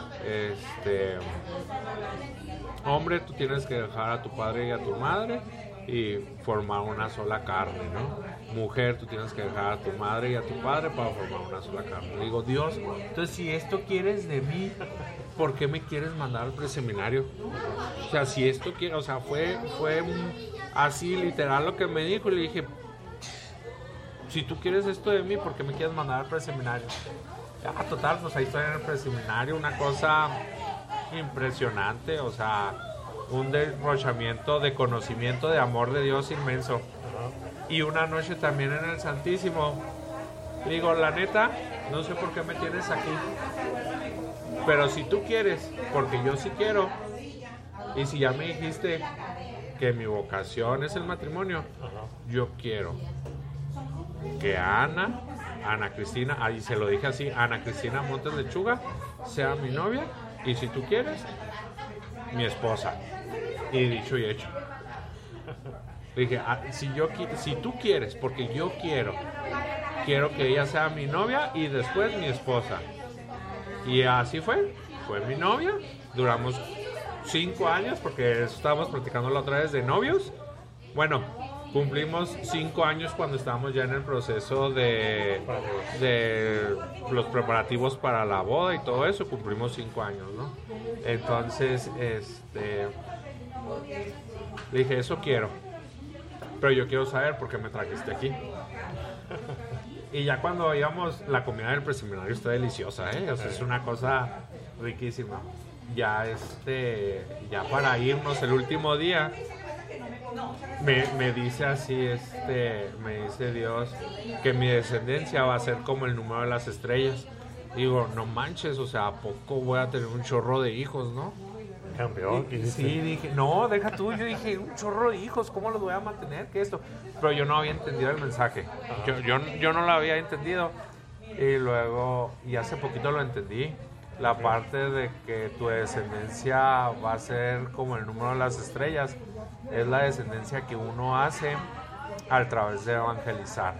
Hombre, tú tienes que dejar a tu padre y a tu madre y formar una sola carne, ¿no? Mujer, tú tienes que dejar a tu madre y a tu padre para formar una sola carne. Le digo, Dios, entonces si esto quieres de mí, ¿por qué me quieres mandar al preseminario? O sea, si esto quiere, o sea, fue así literal lo que me dijo. Y le dije, si tú quieres esto de mí, ¿por qué me quieres mandar al preseminario? Total, pues ahí estoy en el preseminario, una cosa impresionante, o sea, un derrochamiento de conocimiento, de amor de Dios inmenso. Y una noche también en el Santísimo, digo, la neta, no sé por qué me tienes aquí, pero si tú quieres, porque yo sí quiero, y si ya me dijiste que mi vocación es el matrimonio, yo quiero que Ana Cristina, ahí se lo dije así, Ana Cristina Montes Lechuga sea mi novia, y si tú quieres, mi esposa. Y dicho y hecho. Dije, si tú quieres, porque yo quiero que ella sea mi novia y después mi esposa. Y así fue mi novia. Duramos 5 años, porque estábamos platicando la otra vez de novios. Bueno, cumplimos 5 años cuando estábamos ya en el proceso de los preparativos para la boda y todo eso. Cumplimos 5 años, ¿no? Entonces, le dije, eso quiero, pero yo quiero saber por qué me trajiste aquí. Y ya cuando íbamos, la comida del preseminario está deliciosa, o sea, es una cosa riquísima. Ya para irnos el último día, me dice así, me dice Dios que mi descendencia va a ser como el número de las estrellas. Digo, no manches, o sea, ¿a poco voy a tener un chorro de hijos, no? Campeón. Sí, dije, no, deja tú. Yo dije, un chorro de hijos, ¿cómo los voy a mantener? ¿Qué es esto? Pero yo no había entendido el mensaje. Yo no lo había entendido. Y luego, y hace poquito lo entendí. La parte de que tu descendencia va a ser como el número de las estrellas es la descendencia que uno hace a través de evangelizar.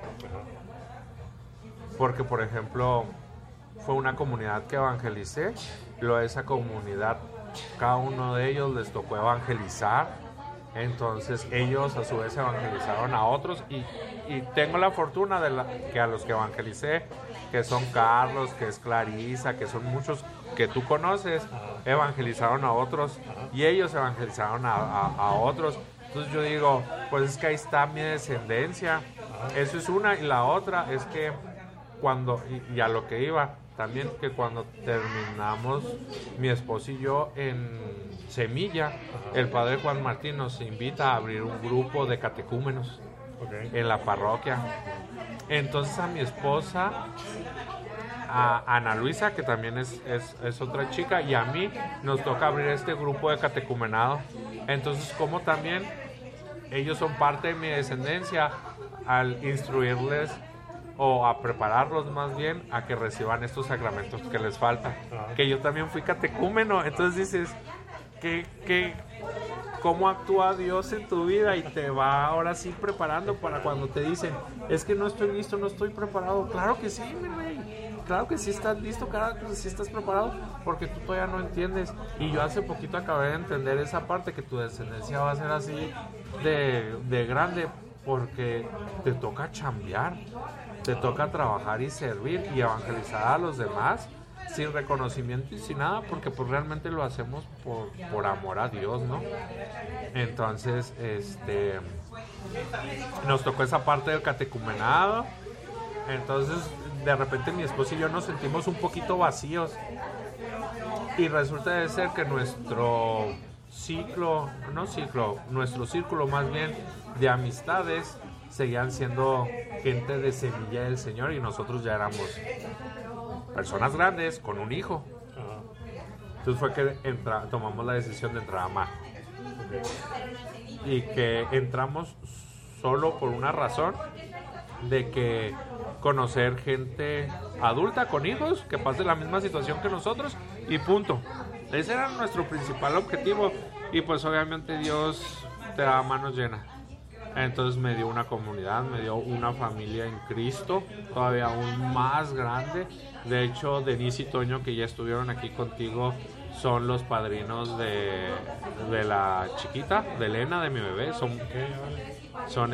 Porque, por ejemplo, fue una comunidad que evangelicé, y luego esa comunidad, cada uno de ellos les tocó evangelizar, entonces ellos a su vez evangelizaron a otros, y tengo la fortuna que a los que evangelicé, que son Carlos, que es Clarisa, que son muchos que tú conoces, evangelizaron a otros, y ellos evangelizaron a otros. Entonces yo digo, pues es que ahí está mi descendencia. Eso es una, y la otra es que cuando, y a lo que iba también, que cuando terminamos mi esposo y yo en Semilla, el padre Juan Martín nos invita a abrir un grupo de catecúmenos en la parroquia. Entonces a mi esposa, a Ana Luisa, que también es otra chica, y a mí nos toca abrir este grupo de catecumenado. Entonces, como también ellos son parte de mi descendencia, al instruirles o a prepararlos más bien a que reciban estos sacramentos que les faltan. Que yo también fui catecúmeno. Entonces dices, ¿cómo actúa Dios en tu vida? Y te va ahora sí preparando para cuando te dicen, es que no estoy listo, no estoy preparado. Claro que sí, mi rey. Claro que sí estás listo, claro que sí estás preparado, porque tú todavía no entiendes. Y yo hace poquito acabé de entender esa parte, que tu descendencia va a ser así de grande, porque te toca chambear. te toca trabajar y servir y evangelizar a los demás sin reconocimiento y sin nada, porque pues realmente lo hacemos por amor a Dios, ¿no? Entonces, nos tocó esa parte del catecumenado. Entonces, de repente mi esposo y yo nos sentimos un poquito vacíos. Y resulta de ser que nuestro círculo más bien de amistades seguían siendo gente de semilla del Señor y nosotros ya éramos personas grandes con un hijo. Entonces fue que tomamos la decisión de entrar a Majo. Y que entramos solo por una razón, de que conocer gente adulta con hijos que pase la misma situación que nosotros y punto. Ese era nuestro principal objetivo y pues obviamente Dios te da manos llenas. Entonces me dio una comunidad, me dio una familia en Cristo, todavía aún más grande. De hecho, Denise y Toño, que ya estuvieron aquí contigo, son los padrinos de la chiquita, de Elena, de mi bebé. Son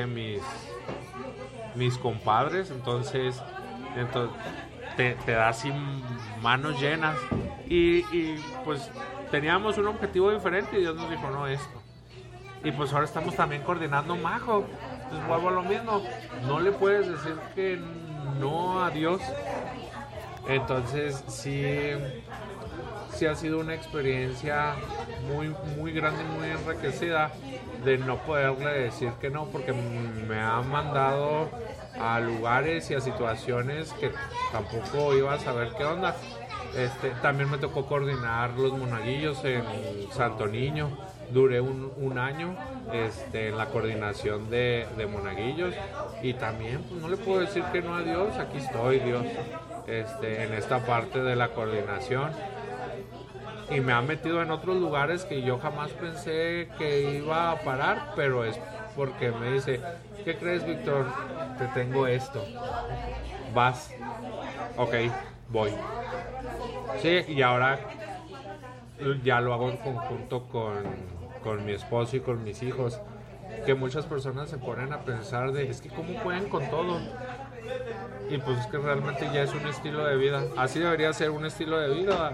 mis compadres, entonces te da así manos llenas. Y pues teníamos un objetivo diferente y Dios nos dijo, no, esto. Y pues ahora estamos también coordinando Majo. Entonces vuelvo a lo mismo. No le puedes decir que no a Dios. Entonces sí ha sido una experiencia muy, muy grande, muy enriquecida de no poderle decir que no, porque me han mandado a lugares y a situaciones que tampoco iba a saber qué onda. También me tocó coordinar los monaguillos en Santo Niño. Duré un año en la coordinación de monaguillos y también pues, no le puedo decir que no a Dios. Aquí estoy, Dios, en esta parte de la coordinación. Y me ha metido en otros lugares que yo jamás pensé que iba a parar, pero es porque me dice, ¿qué crees, Víctor? Te tengo esto. Vas. Ok, voy. Sí, y ahora ya lo hago en conjunto con mi esposo y con mis hijos, que muchas personas se ponen a pensar de, es que ¿cómo pueden con todo? Y pues es que realmente ya es un estilo de vida. Así debería ser un estilo de vida,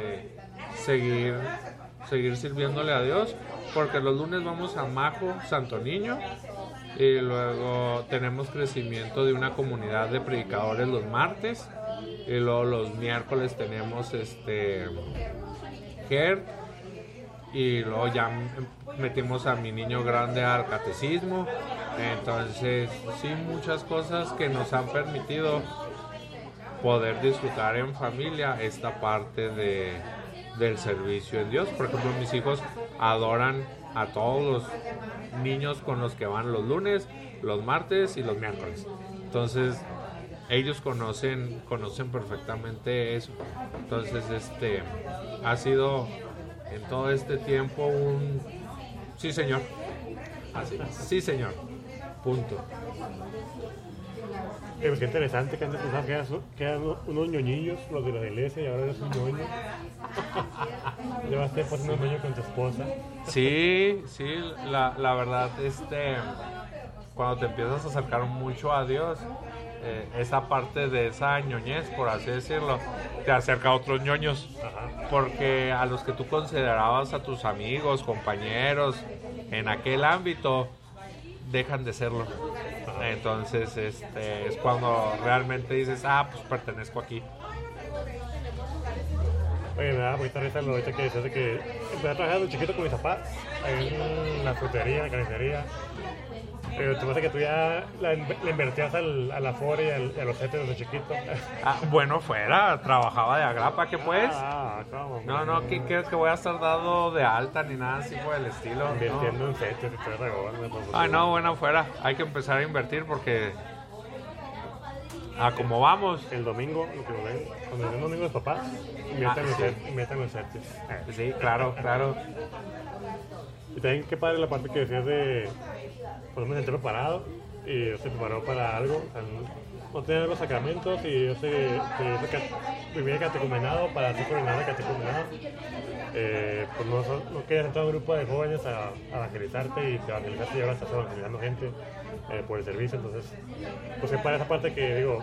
seguir sirviéndole a Dios, porque los lunes vamos a Majo, Santo Niño, y luego tenemos crecimiento de una comunidad de predicadores los martes, y luego los miércoles tenemos GER, y luego ya metimos a mi niño grande al catecismo. Entonces sí, muchas cosas que nos han permitido poder disfrutar en familia esta parte del servicio en Dios. Por ejemplo, mis hijos adoran a todos los niños con los que van los lunes, los martes y los miércoles. Entonces ellos conocen perfectamente eso. Entonces ha sido en todo este tiempo un sí, señor. Así, sí, señor. Punto. Pues qué interesante que antes pensaba que eran unos ñoñillos los de la iglesia y ahora eres un ñoño. Llevaste por unos ñoños con tu esposa. Sí, la verdad, cuando te empiezas a acercar mucho a Dios, esa parte de esa ñoñez, por así decirlo, te acerca a otros ñoños. Ajá. Porque a los que tú considerabas a tus amigos, compañeros, en aquel ámbito, dejan de serlo. Entonces es cuando realmente dices, pues pertenezco aquí. Oye, me da bonita risa lo ahorita que decías de que empecé a trabajar de chiquito con mis papás en la frutería, en la carnicería. Pero te pasa que tú ya le invertías a la Afore y a los CETES desde chiquito. Bueno, trabajaba de agrapa, ¿qué pues? ¿Cómo? No, ¿qué crees que voy a estar dado de alta ni nada así por el estilo? Invirtiendo en CETES y todo regón. No, bueno, fuera. Hay que empezar a invertir porque como vamos. El domingo, lo que lo ven, cuando el domingo los papás, inviertan en CETES. Sí, claro. Y también qué padre la parte que decías de por lo menos sentirme preparado y yo se preparó para algo. O sea, no tener los sacramentos y yo vivía catecumenado para ser coordinador de catecumenado. pues no quieres entrar a un grupo de jóvenes a evangelizarte y te evangelizaste y ahora estás evangelizando gente por el servicio. Entonces, pues para esa parte que digo,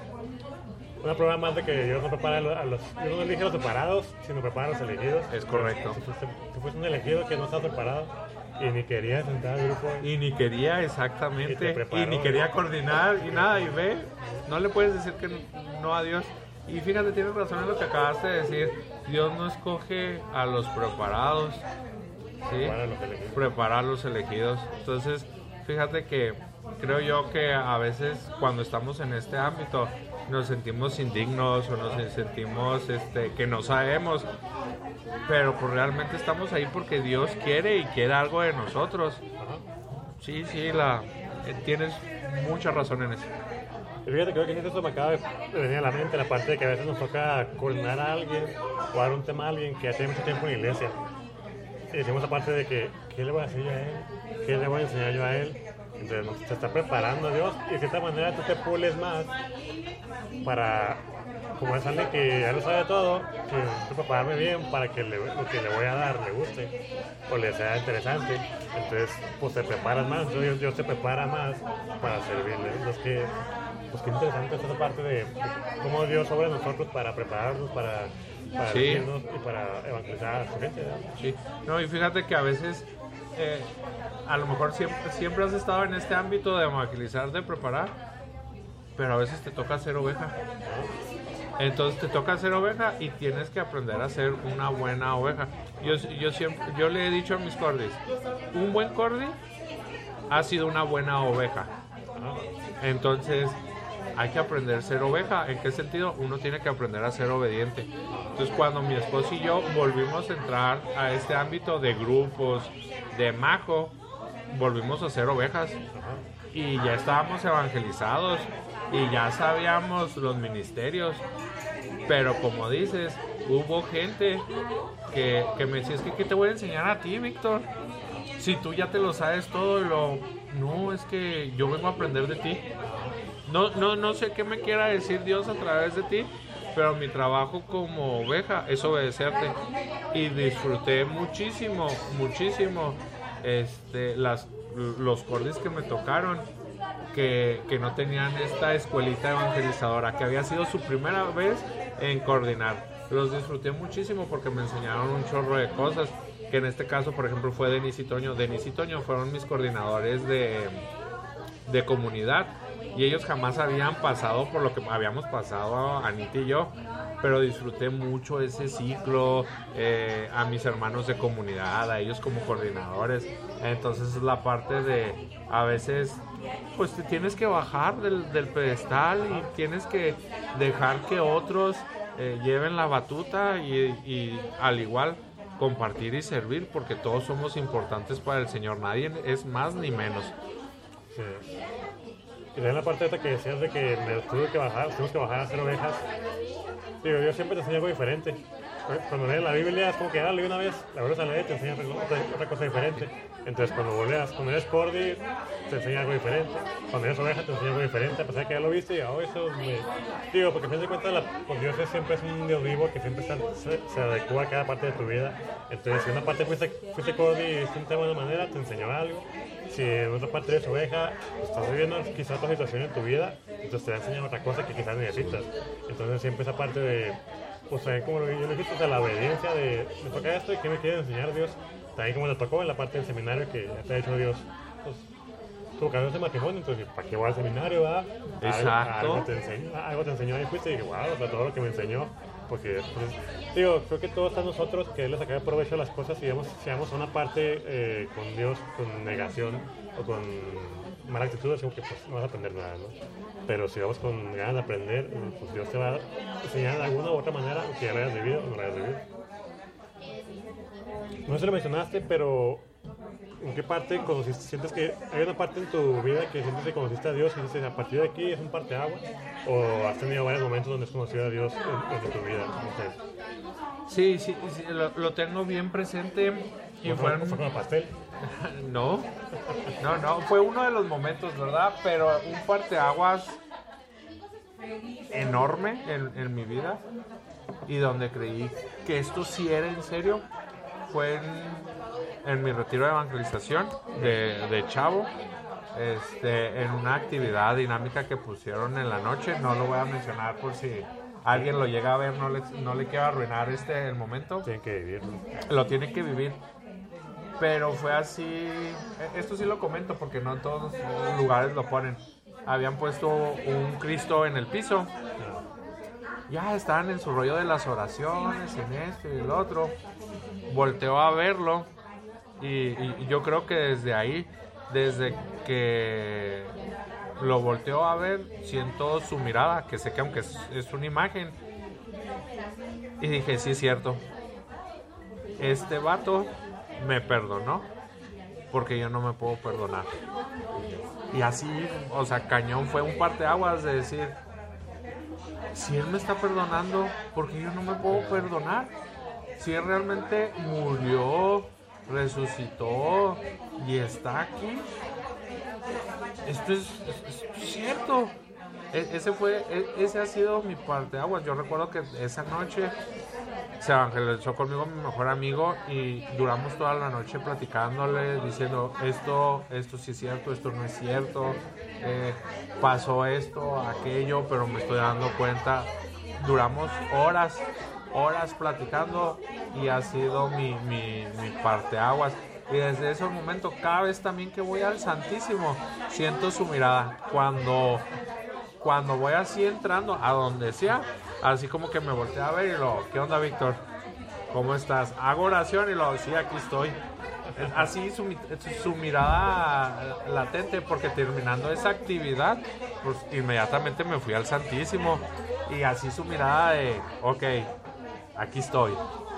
una prueba más de que Dios no prepara Dios no elige a los separados, sino prepara a los elegidos. Es correcto. Si fuiste un elegido que no estás preparado y ni querías entrar al grupo. Y ni quería, exactamente. Y ni quería coordinar y nada. Y ve, no le puedes decir que no a Dios. Y fíjate, tienes razón en lo que acabaste de decir. Dios no escoge a los preparados, ¿sí? Prepara a los elegidos. Entonces, fíjate que creo yo que a veces cuando estamos en este ámbito nos sentimos indignos o nos sentimos que no sabemos, pero pues realmente estamos ahí porque Dios quiere y quiere algo de nosotros. Sí, tienes mucha razón en eso. Y fíjate, creo que eso me acaba de venir a la mente, la parte de que a veces nos toca coordinar a alguien o dar un tema a alguien que hace mucho tiempo en la iglesia. Y decimos aparte de que, ¿qué le voy a decir yo a él? ¿Qué le voy a enseñar yo a él? Entonces te está preparando Dios y de cierta manera tú te pules más para, como es alguien que ya lo sabe todo, que prepararme bien para que lo que le voy a dar le guste o le sea interesante. Entonces pues te preparas más, Dios te prepara más para servirle. Entonces pues qué interesante esta parte de cómo Dios obra en nosotros para prepararnos, para servirnos y para evangelizar a su gente, ¿verdad? Sí, no, y fíjate que a veces a lo mejor siempre has estado en este ámbito de evangelizar, de preparar, pero a veces te toca ser oveja. Entonces te toca ser oveja y tienes que aprender a ser una buena oveja. Yo le he dicho a mis cordis, un buen cordi ha sido una buena oveja. Entonces hay que aprender a ser oveja. ¿En qué sentido? Uno tiene que aprender a ser obediente. Entonces cuando mi esposo y yo volvimos a entrar a este ámbito de grupos, de majo, volvimos a ser ovejas. Y ya estábamos evangelizados y ya sabíamos los ministerios. Pero como dices, hubo gente que me decía, es que ¿qué te voy a enseñar a ti, Víctor? Si tú ya te lo sabes todo, no, es que yo vengo a aprender de ti. No sé qué me quiera decir Dios a través de ti, pero mi trabajo como oveja es obedecerte. Y disfruté muchísimo los cordis que me tocaron, que no tenían esta escuelita evangelizadora, que había sido su primera vez en coordinar. Los disfruté muchísimo porque me enseñaron un chorro de cosas, que en este caso, por ejemplo, fue Denis y Toño. Denis y Toño fueron mis coordinadores de comunidad, y ellos jamás habían pasado por lo que habíamos pasado Anita y yo, pero disfruté mucho ese ciclo, a mis hermanos de comunidad, a ellos como coordinadores. Entonces es la parte de, a veces pues te tienes que bajar del pedestal y tienes que dejar que otros lleven la batuta y al igual compartir y servir, porque todos somos importantes para el Señor, nadie es más ni menos. Sí. Y también la parte esta que decías de que tuvimos que bajar a ser ovejas. Digo, Dios siempre te enseña algo diferente. Cuando lees la Biblia es como que leí una vez, la vuelves a leer, te enseña otra cosa diferente. Entonces cuando eres cordi, te enseña algo diferente. Cuando eres oveja te enseña algo diferente, a pesar de que ya lo viste y eso digo, porque a fin de cuentas pues Dios siempre es un Dios vivo que siempre se adecua a cada parte de tu vida. Entonces si en una parte fuiste cordi y hiciste de buena manera, te enseñó algo. Si en otra parte eres oveja, pues, estás viviendo quizás otra situación en tu vida, entonces te va a enseñar otra cosa que quizás necesitas. Entonces siempre esa parte de, pues también como yo le dije, o sea, la obediencia de, me toca esto y qué me quiere enseñar Dios, también como le tocó en la parte del seminario que ya te ha hecho Dios, pues tu camino de matrimonio, entonces ¿para qué voy al seminario? ¿Va? Exacto. Algo te enseñó ahí, fuiste y dije, wow, o sea, todo lo que me enseñó. Porque, pues, digo, creo que todos está en nosotros quererle sacar provecho a las cosas y seamos una parte con Dios, con negación o con mala actitud, así que pues no vas a aprender nada, ¿no? Pero si vamos con ganas de aprender, pues Dios te va a enseñar de alguna u otra manera, que ya lo hayas vivido o no lo hayas vivido. No sé si lo mencionaste, pero ¿en qué parte sientes que hay una parte en tu vida que sientes que conociste a Dios y dices, a partir de aquí es un parteaguas? ¿O has tenido varios momentos donde has conocido a Dios en tu vida? Sí, lo tengo bien presente. Y ¿Fue con el pastel? No, fue uno de los momentos, ¿verdad? Pero un parteaguas enorme en mi vida y donde creí que esto sí era en serio fue en mi retiro de evangelización de chavo, en una actividad dinámica que pusieron en la noche. No lo voy a mencionar por si alguien lo llega a ver, no le quiero arruinar el momento. Tienen que vivirlo. Lo tienen que vivir. Pero fue así, esto sí lo comento porque no en todos los lugares lo ponen. Habían puesto un Cristo en el piso. Ya estaban en su rollo de las oraciones, en esto y el otro. Volteó a verlo y yo creo que desde ahí, desde que lo volteó a ver, siento su mirada, que sé que aunque es una imagen. Y dije, sí es cierto, este vato me perdonó porque yo no me puedo perdonar. Y así, o sea, cañón, fue un parteaguas de decir, si él me está perdonando, ¿por qué yo no me puedo perdonar? Si él realmente murió, resucitó y está aquí, esto es cierto. Ese ha sido mi parteaguas. Yo recuerdo que esa noche se evangelizó conmigo mi mejor amigo y duramos toda la noche platicándole, diciendo esto sí es cierto, esto no es cierto, pasó esto, aquello, pero me estoy dando cuenta. Duramos horas platicando y ha sido mi parteaguas. Y desde ese momento, cada vez también que voy al Santísimo, siento su mirada. Cuando voy así entrando a donde sea, así como que me volteé a ver y ¿qué onda, Víctor? ¿Cómo estás? Hago oración y sí, aquí estoy. Así su mirada latente, porque terminando esa actividad, pues inmediatamente me fui al Santísimo. Y así su mirada de, ok, aquí estoy.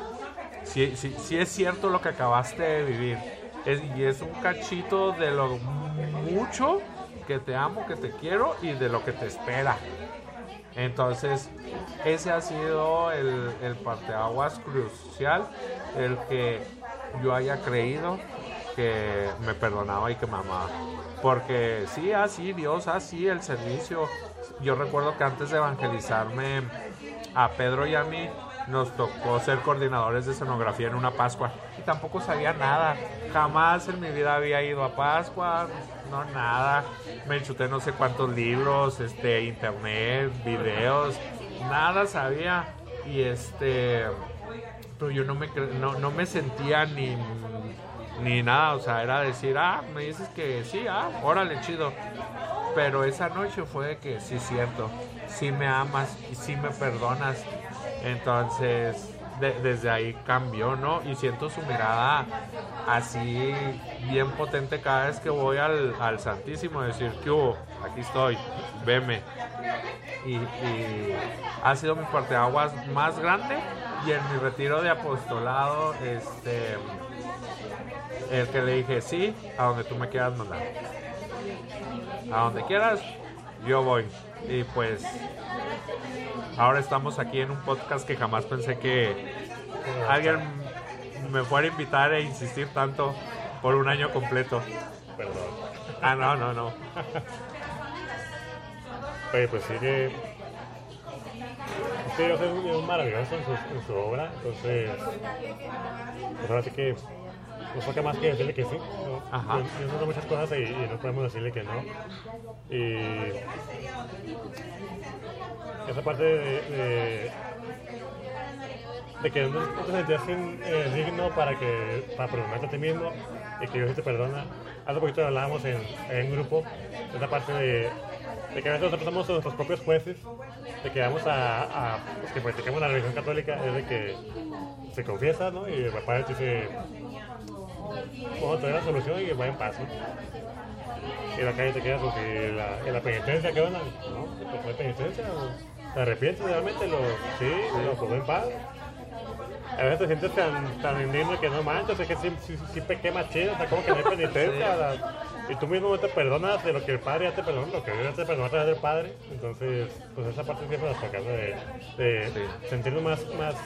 Sí es cierto lo que acabaste de vivir. Y es un cachito de lo mucho que te amo, que te quiero y de lo que te espera. Entonces, ese ha sido el parteaguas crucial, el que yo haya creído que me perdonaba y que me amaba. Porque sí, así Dios, así el servicio. Yo recuerdo que antes de evangelizarme a Pedro y a mí, nos tocó ser coordinadores de escenografía en una Pascua y tampoco sabía nada. Jamás en mi vida había ido a Pascua, no nada. Me chuté no sé cuántos libros, internet, videos, nada sabía. Y pero yo no me sentía ni nada, o sea, era decir, me dices que sí, órale, chido. Pero esa noche fue de que sí, cierto, sí me amas y sí me perdonas. Entonces, desde ahí cambió, ¿no? Y siento su mirada así bien potente cada vez que voy al Santísimo, decir, ¿qué hubo? Aquí estoy, veme. Y ha sido mi parteaguas más grande. Y en mi retiro de apostolado, el que le dije, sí, a donde tú me quieras mandar. A donde quieras, yo voy. Y pues ahora estamos aquí en un podcast que jamás pensé que alguien me fuera a invitar e insistir tanto por un año completo. Perdón. No. Oye, pues sí que Dios es maravilloso en su obra. Entonces, pues ahora sí que nos toca más que decirle que sí, ¿no? Ajá. Nos da muchas cosas y no podemos decirle que no. Y esa parte de que no te sentías digno para perdonarte a ti mismo y que Dios te perdona. Hace poquito hablábamos en un grupo de esa parte de que a veces nosotros somos nuestros propios jueces, de que vamos pues que practicamos la religión católica, es de que se confiesa, ¿no? Y el papá te dice, vamos a tener la solución y que vaya en paz, ¿no? Y la calle te queda porque la penitencia, ¿qué onda? ¿No? ¿Te fue penitencia? ¿Te arrepientes realmente? Sí, lo pongo en paz. A veces te sientes tan indigno que no manches, es que sí pequé más chido, o sea, como que no hay penitencia. Sí. Y tú mismo te perdonas de lo que el Padre ya te perdonó, lo que Dios ya te perdonó a través del Padre. Entonces, pues esa parte siempre nos toca, ¿no? de sentirnos más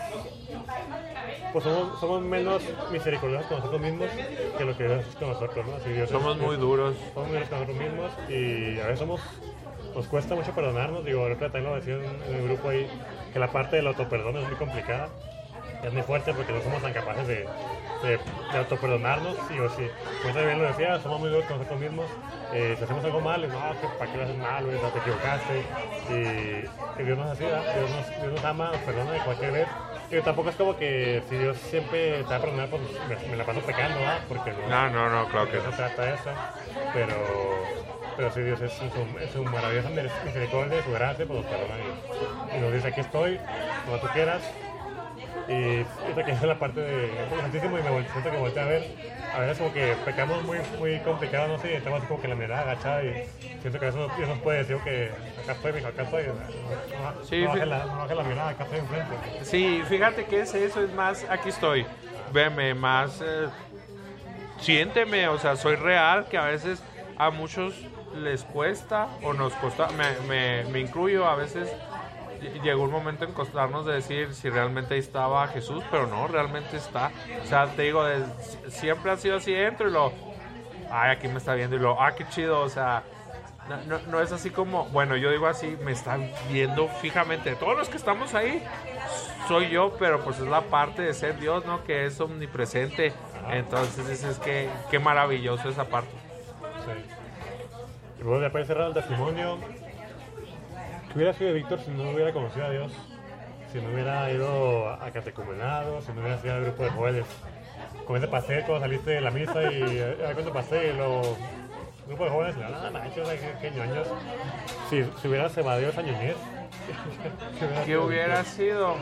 pues somos menos misericordiosos con nosotros mismos que lo que Dios es con nosotros, ¿no? Así Dios somos muy duros. Somos muy duros con nosotros mismos y a veces nos cuesta mucho perdonarnos. Digo, ahorita también lo decía en el grupo ahí, que la parte del autoperdón es muy complicada, es muy fuerte porque no somos tan capaces de autoperdonarnos, sí o sí. Pues bien lo decía, somos muy duros con nosotros mismos. Si hacemos algo mal, no, ¿para qué lo haces mal? O te equivocaste. Y Dios nos así, Dios nos ama, nos perdona de cualquier vez. Y tampoco es como que si Dios siempre te va a perdonar, pues me la paso pecando, ¿verdad? Porque no, claro que no se trata de eso. Pero sí, Dios es su maravillosa misericordia, su gracia, pues nos perdona y nos dice, aquí estoy, como tú quieras. Y esta que es la parte de Santísimo y siento que volteé a veces como que pecamos muy complicado, no sé, y estamos así como que la mirada agachada y siento que a veces Dios nos puede decir que acá estoy, mijo, acá estoy, no baje la mirada, acá estoy enfrente. Sí, fíjate que eso es más, aquí estoy, veme, más, siénteme, o sea, soy real, que a veces a muchos les cuesta o nos cuesta, me incluyo a veces. Llegó un momento en costarnos de decir si realmente ahí estaba Jesús, pero no, realmente está. O sea, te digo, siempre ha sido así dentro y aquí me está viendo y qué chido, o sea, no es así como, bueno, yo digo así, me está viendo fijamente. Todos los que estamos ahí soy yo, pero pues es la parte de ser Dios, ¿no? Que es omnipresente. Entonces dices que qué maravilloso esa parte. Sí. Y luego después de cerrar el testimonio, ¿qué hubiera sido de Víctor si no hubiera conocido a Dios? Si no hubiera ido a catecumenado, si no hubiera sido al grupo de jóvenes. Con ese pasé, cuando saliste de la misa y cuando pasé y el grupo de jóvenes, nada manches, qué ñoños. Si hubieras evadido esa ñoñez. ¿Qué hubiera sido?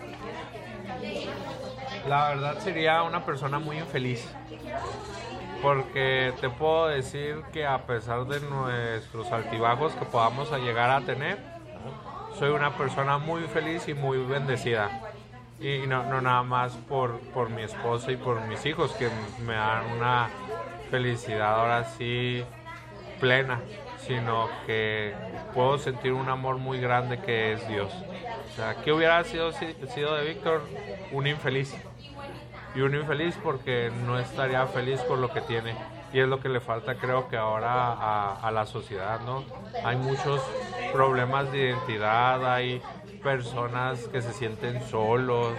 La verdad sería una persona muy infeliz. Porque te puedo decir que a pesar de nuestros altibajos que podamos llegar a tener, soy una persona muy feliz y muy bendecida. Y no nada más por mi esposa y por mis hijos, que me dan una felicidad ahora sí plena, sino que puedo sentir un amor muy grande que es Dios. O sea, ¿qué hubiera sido de Víctor? Un infeliz. Y un infeliz porque no estaría feliz con lo que tiene. Y es lo que le falta, creo que ahora a la sociedad, ¿no? Hay muchos problemas de identidad, hay personas que se sienten solos,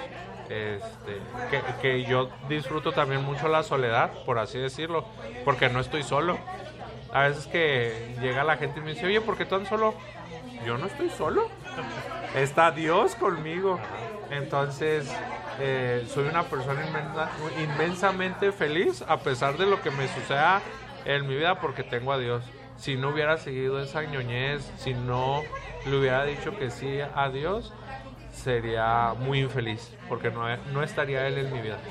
que yo disfruto también mucho la soledad, por así decirlo, porque no estoy solo. A veces que llega la gente y me dice, oye, ¿por qué tan solo? Yo no estoy solo, está Dios conmigo. Entonces soy una persona inmensamente feliz a pesar de lo que me suceda en mi vida, porque tengo a Dios. Si no hubiera seguido esa ñoñez, si no le hubiera dicho que sí a Dios, sería muy infeliz, porque no estaría Él en mi vida.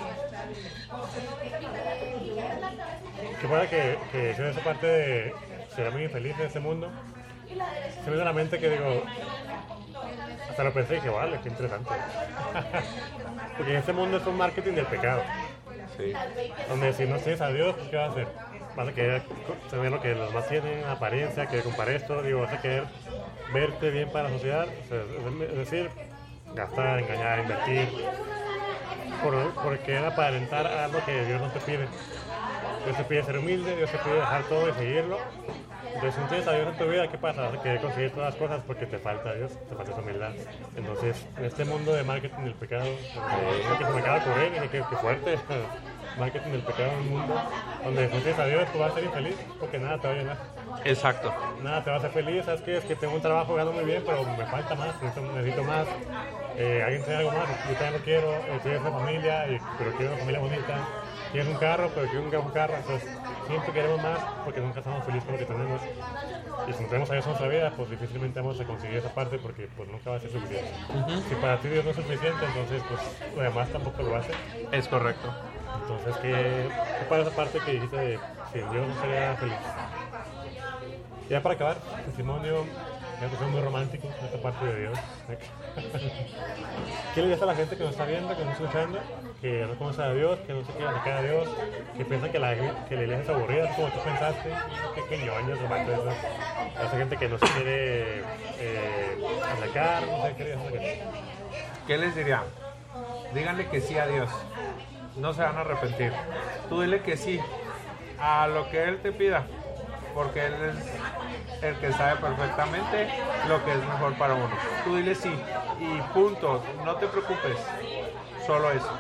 Qué bueno que sea esa parte de ser muy infeliz en este mundo. Se me viene a la mente que digo, hasta lo pensé y dije, vale, qué interesante. Porque en este mundo es un marketing del pecado. Sí. Donde si no tienes a Dios, pues ¿qué vas a hacer? Vas a querer tener lo que los demás tienen, apariencia, querer comprar esto, digo, vas a querer verte bien para la sociedad, o sea, es decir, gastar, engañar, invertir, por querer aparentar algo que Dios no te pide. Dios te pide ser humilde, Dios te pide dejar todo y seguirlo. Entonces, si no tienes a Dios en tu vida, ¿qué pasa? Vas a querer conseguir todas las cosas porque te falta Dios, te falta esa humildad. Entonces, en este mundo de marketing del pecado, que se me acaba de ocurrir, y qué fuerte, marketing del pecado en un mundo donde si no tienes a Dios, tú vas a ser infeliz porque nada te va a llenar. Exacto. Nada te va a hacer feliz, ¿sabes qué? Es que tengo un trabajo, gano muy bien, pero me falta más, necesito más. Alguien tiene algo más, yo también lo quiero, tienes una familia, pero quiero una familia bonita. Tienes un carro, pero quiero un carro, entonces siempre queremos más porque nunca estamos felices con lo que tenemos. Y si no tenemos a Dios en nuestra vida, pues difícilmente vamos a conseguir esa parte porque pues nunca va a ser suficiente. Si para ti Dios no es suficiente, entonces pues lo demás tampoco lo hace. Es correcto. Entonces, ¿qué para esa parte que dijiste de sin Dios no sería feliz? Ya para acabar, testimonio, ya que soy muy romántico, esta parte de Dios. ¿Qué le dices a la gente que nos está viendo, que nos está escuchando, que no conoce a Dios, que no se quiere acercar a Dios, que piensa que la iglesia es aburrida, así como tú pensaste? ¿Qué ñoños, románticos eso? A esa gente que no se quiere acercar, no se quiere acercar. ¿Qué les diría? Díganle que sí a Dios. No se van a arrepentir. Tú dile que sí a lo que Él te pida, porque Él es el que sabe perfectamente lo que es mejor para uno. Tú dile sí y punto, no te preocupes, solo eso.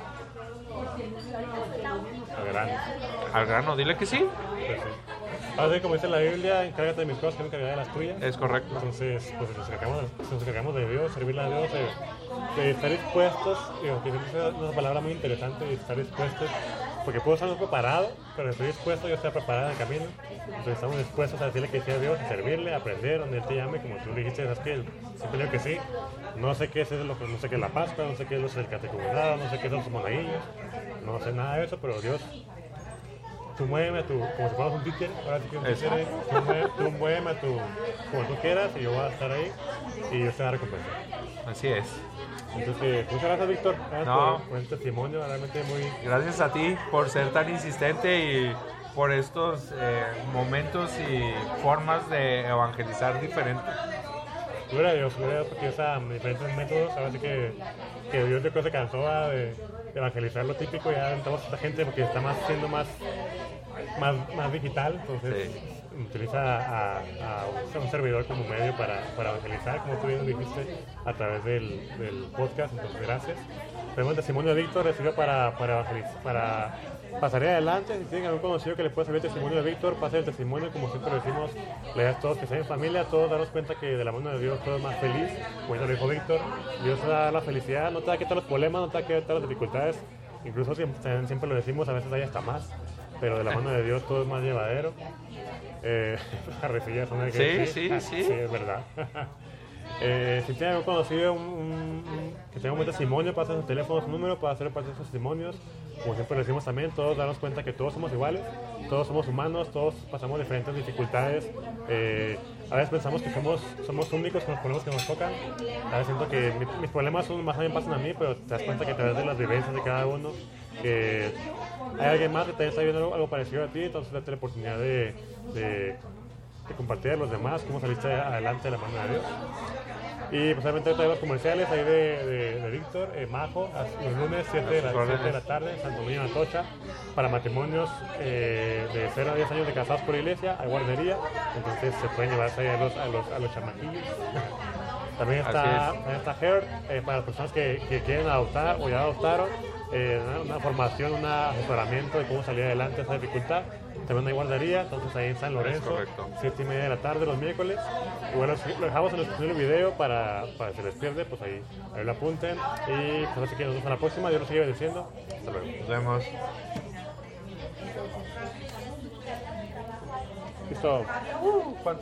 Al grano, dile que sí. Pues sí. Ahora, como dice la Biblia, encárgate de mis cosas, que me encargaré de las tuyas. Es correcto. Entonces, pues nos encargamos de Dios, servirle a Dios, de estar dispuestos, digo, que es una palabra muy interesante, de estar dispuestos, porque puedo estar no preparado, pero estoy dispuesto, yo estoy preparado en el camino. Entonces estamos dispuestos a decirle que sí a Dios, a servirle, a aprender donde Él te llame, como tú dijiste, sabes que siempre digo que sí. No sé qué es lo que, no sé qué es la Pascua, no sé qué es el catecumenado, no sé qué son los monaguillos, no sé nada de eso, pero Dios, tú muéveme como si fueras un títere, ahora sí que un títere, tú muéveme como tú quieras y yo voy a estar ahí y Dios te va a recompensar. Así es. Entonces, muchas gracias, Víctor, por el testimonio, realmente muy... Gracias a ti por ser tan insistente y por estos momentos y formas de evangelizar diferentes. Gloria a Dios, porque diferentes métodos, ahora sí que Dios yo creo que se cansó de evangelizar lo típico, ya aventamos a esta gente porque está siendo más digital, entonces utiliza a un servidor como medio para evangelizar, como tú bien dijiste, a través del podcast, entonces gracias. Tenemos el testimonio de Víctor, recibido para evangelizar, pasaré adelante. Si tienen algún conocido que le pueda servir el testimonio de Víctor, pase el testimonio, como siempre lo decimos, la idea es todos que sean en familia, todos darnos cuenta que de la mano de Dios todo es más feliz, como ya lo dijo Víctor, Dios da la felicidad, no te va a quitar los problemas, no te va a quitar las dificultades, incluso siempre lo decimos, a veces hay hasta más, pero de la mano de Dios todo es más llevadero. La risilla es una que sí, es verdad. Si tienen algún conocido que tenga un buen testimonio, pasen su teléfono, su número para hacer parte de sus testimonios. Como siempre decimos también, todos darnos cuenta que todos somos iguales, todos somos humanos, todos pasamos diferentes dificultades. A veces pensamos que somos únicos con los problemas que nos tocan. A veces siento que mis problemas más bien pasan a mí, pero te das cuenta que a través de las vivencias de cada uno, que hay alguien más que también está viendo algo parecido a ti, entonces date la oportunidad de compartir a los demás cómo saliste adelante de la mano de Dios. Y pues obviamente traigo los comerciales ahí de Víctor, Majo, los lunes 7 de la tarde, Santo Domingo Atocha, para matrimonios de 0 a 10 años de casados por iglesia, hay guardería, entonces se pueden llevarse ahí a los chamaquillos. También está Heart, para las personas que quieren adoptar o ya adoptaron, una formación, un asesoramiento de cómo salir adelante de esa dificultad. También hay guardería, entonces ahí en San Lorenzo, 7:30 de la tarde los miércoles. Y bueno, lo dejamos en la descripción del video para que se les pierde, pues ahí lo apunten. Y pues así que nos vemos a la próxima, Dios los sigue bendiciendo. Hasta luego. Nos vemos. Listo.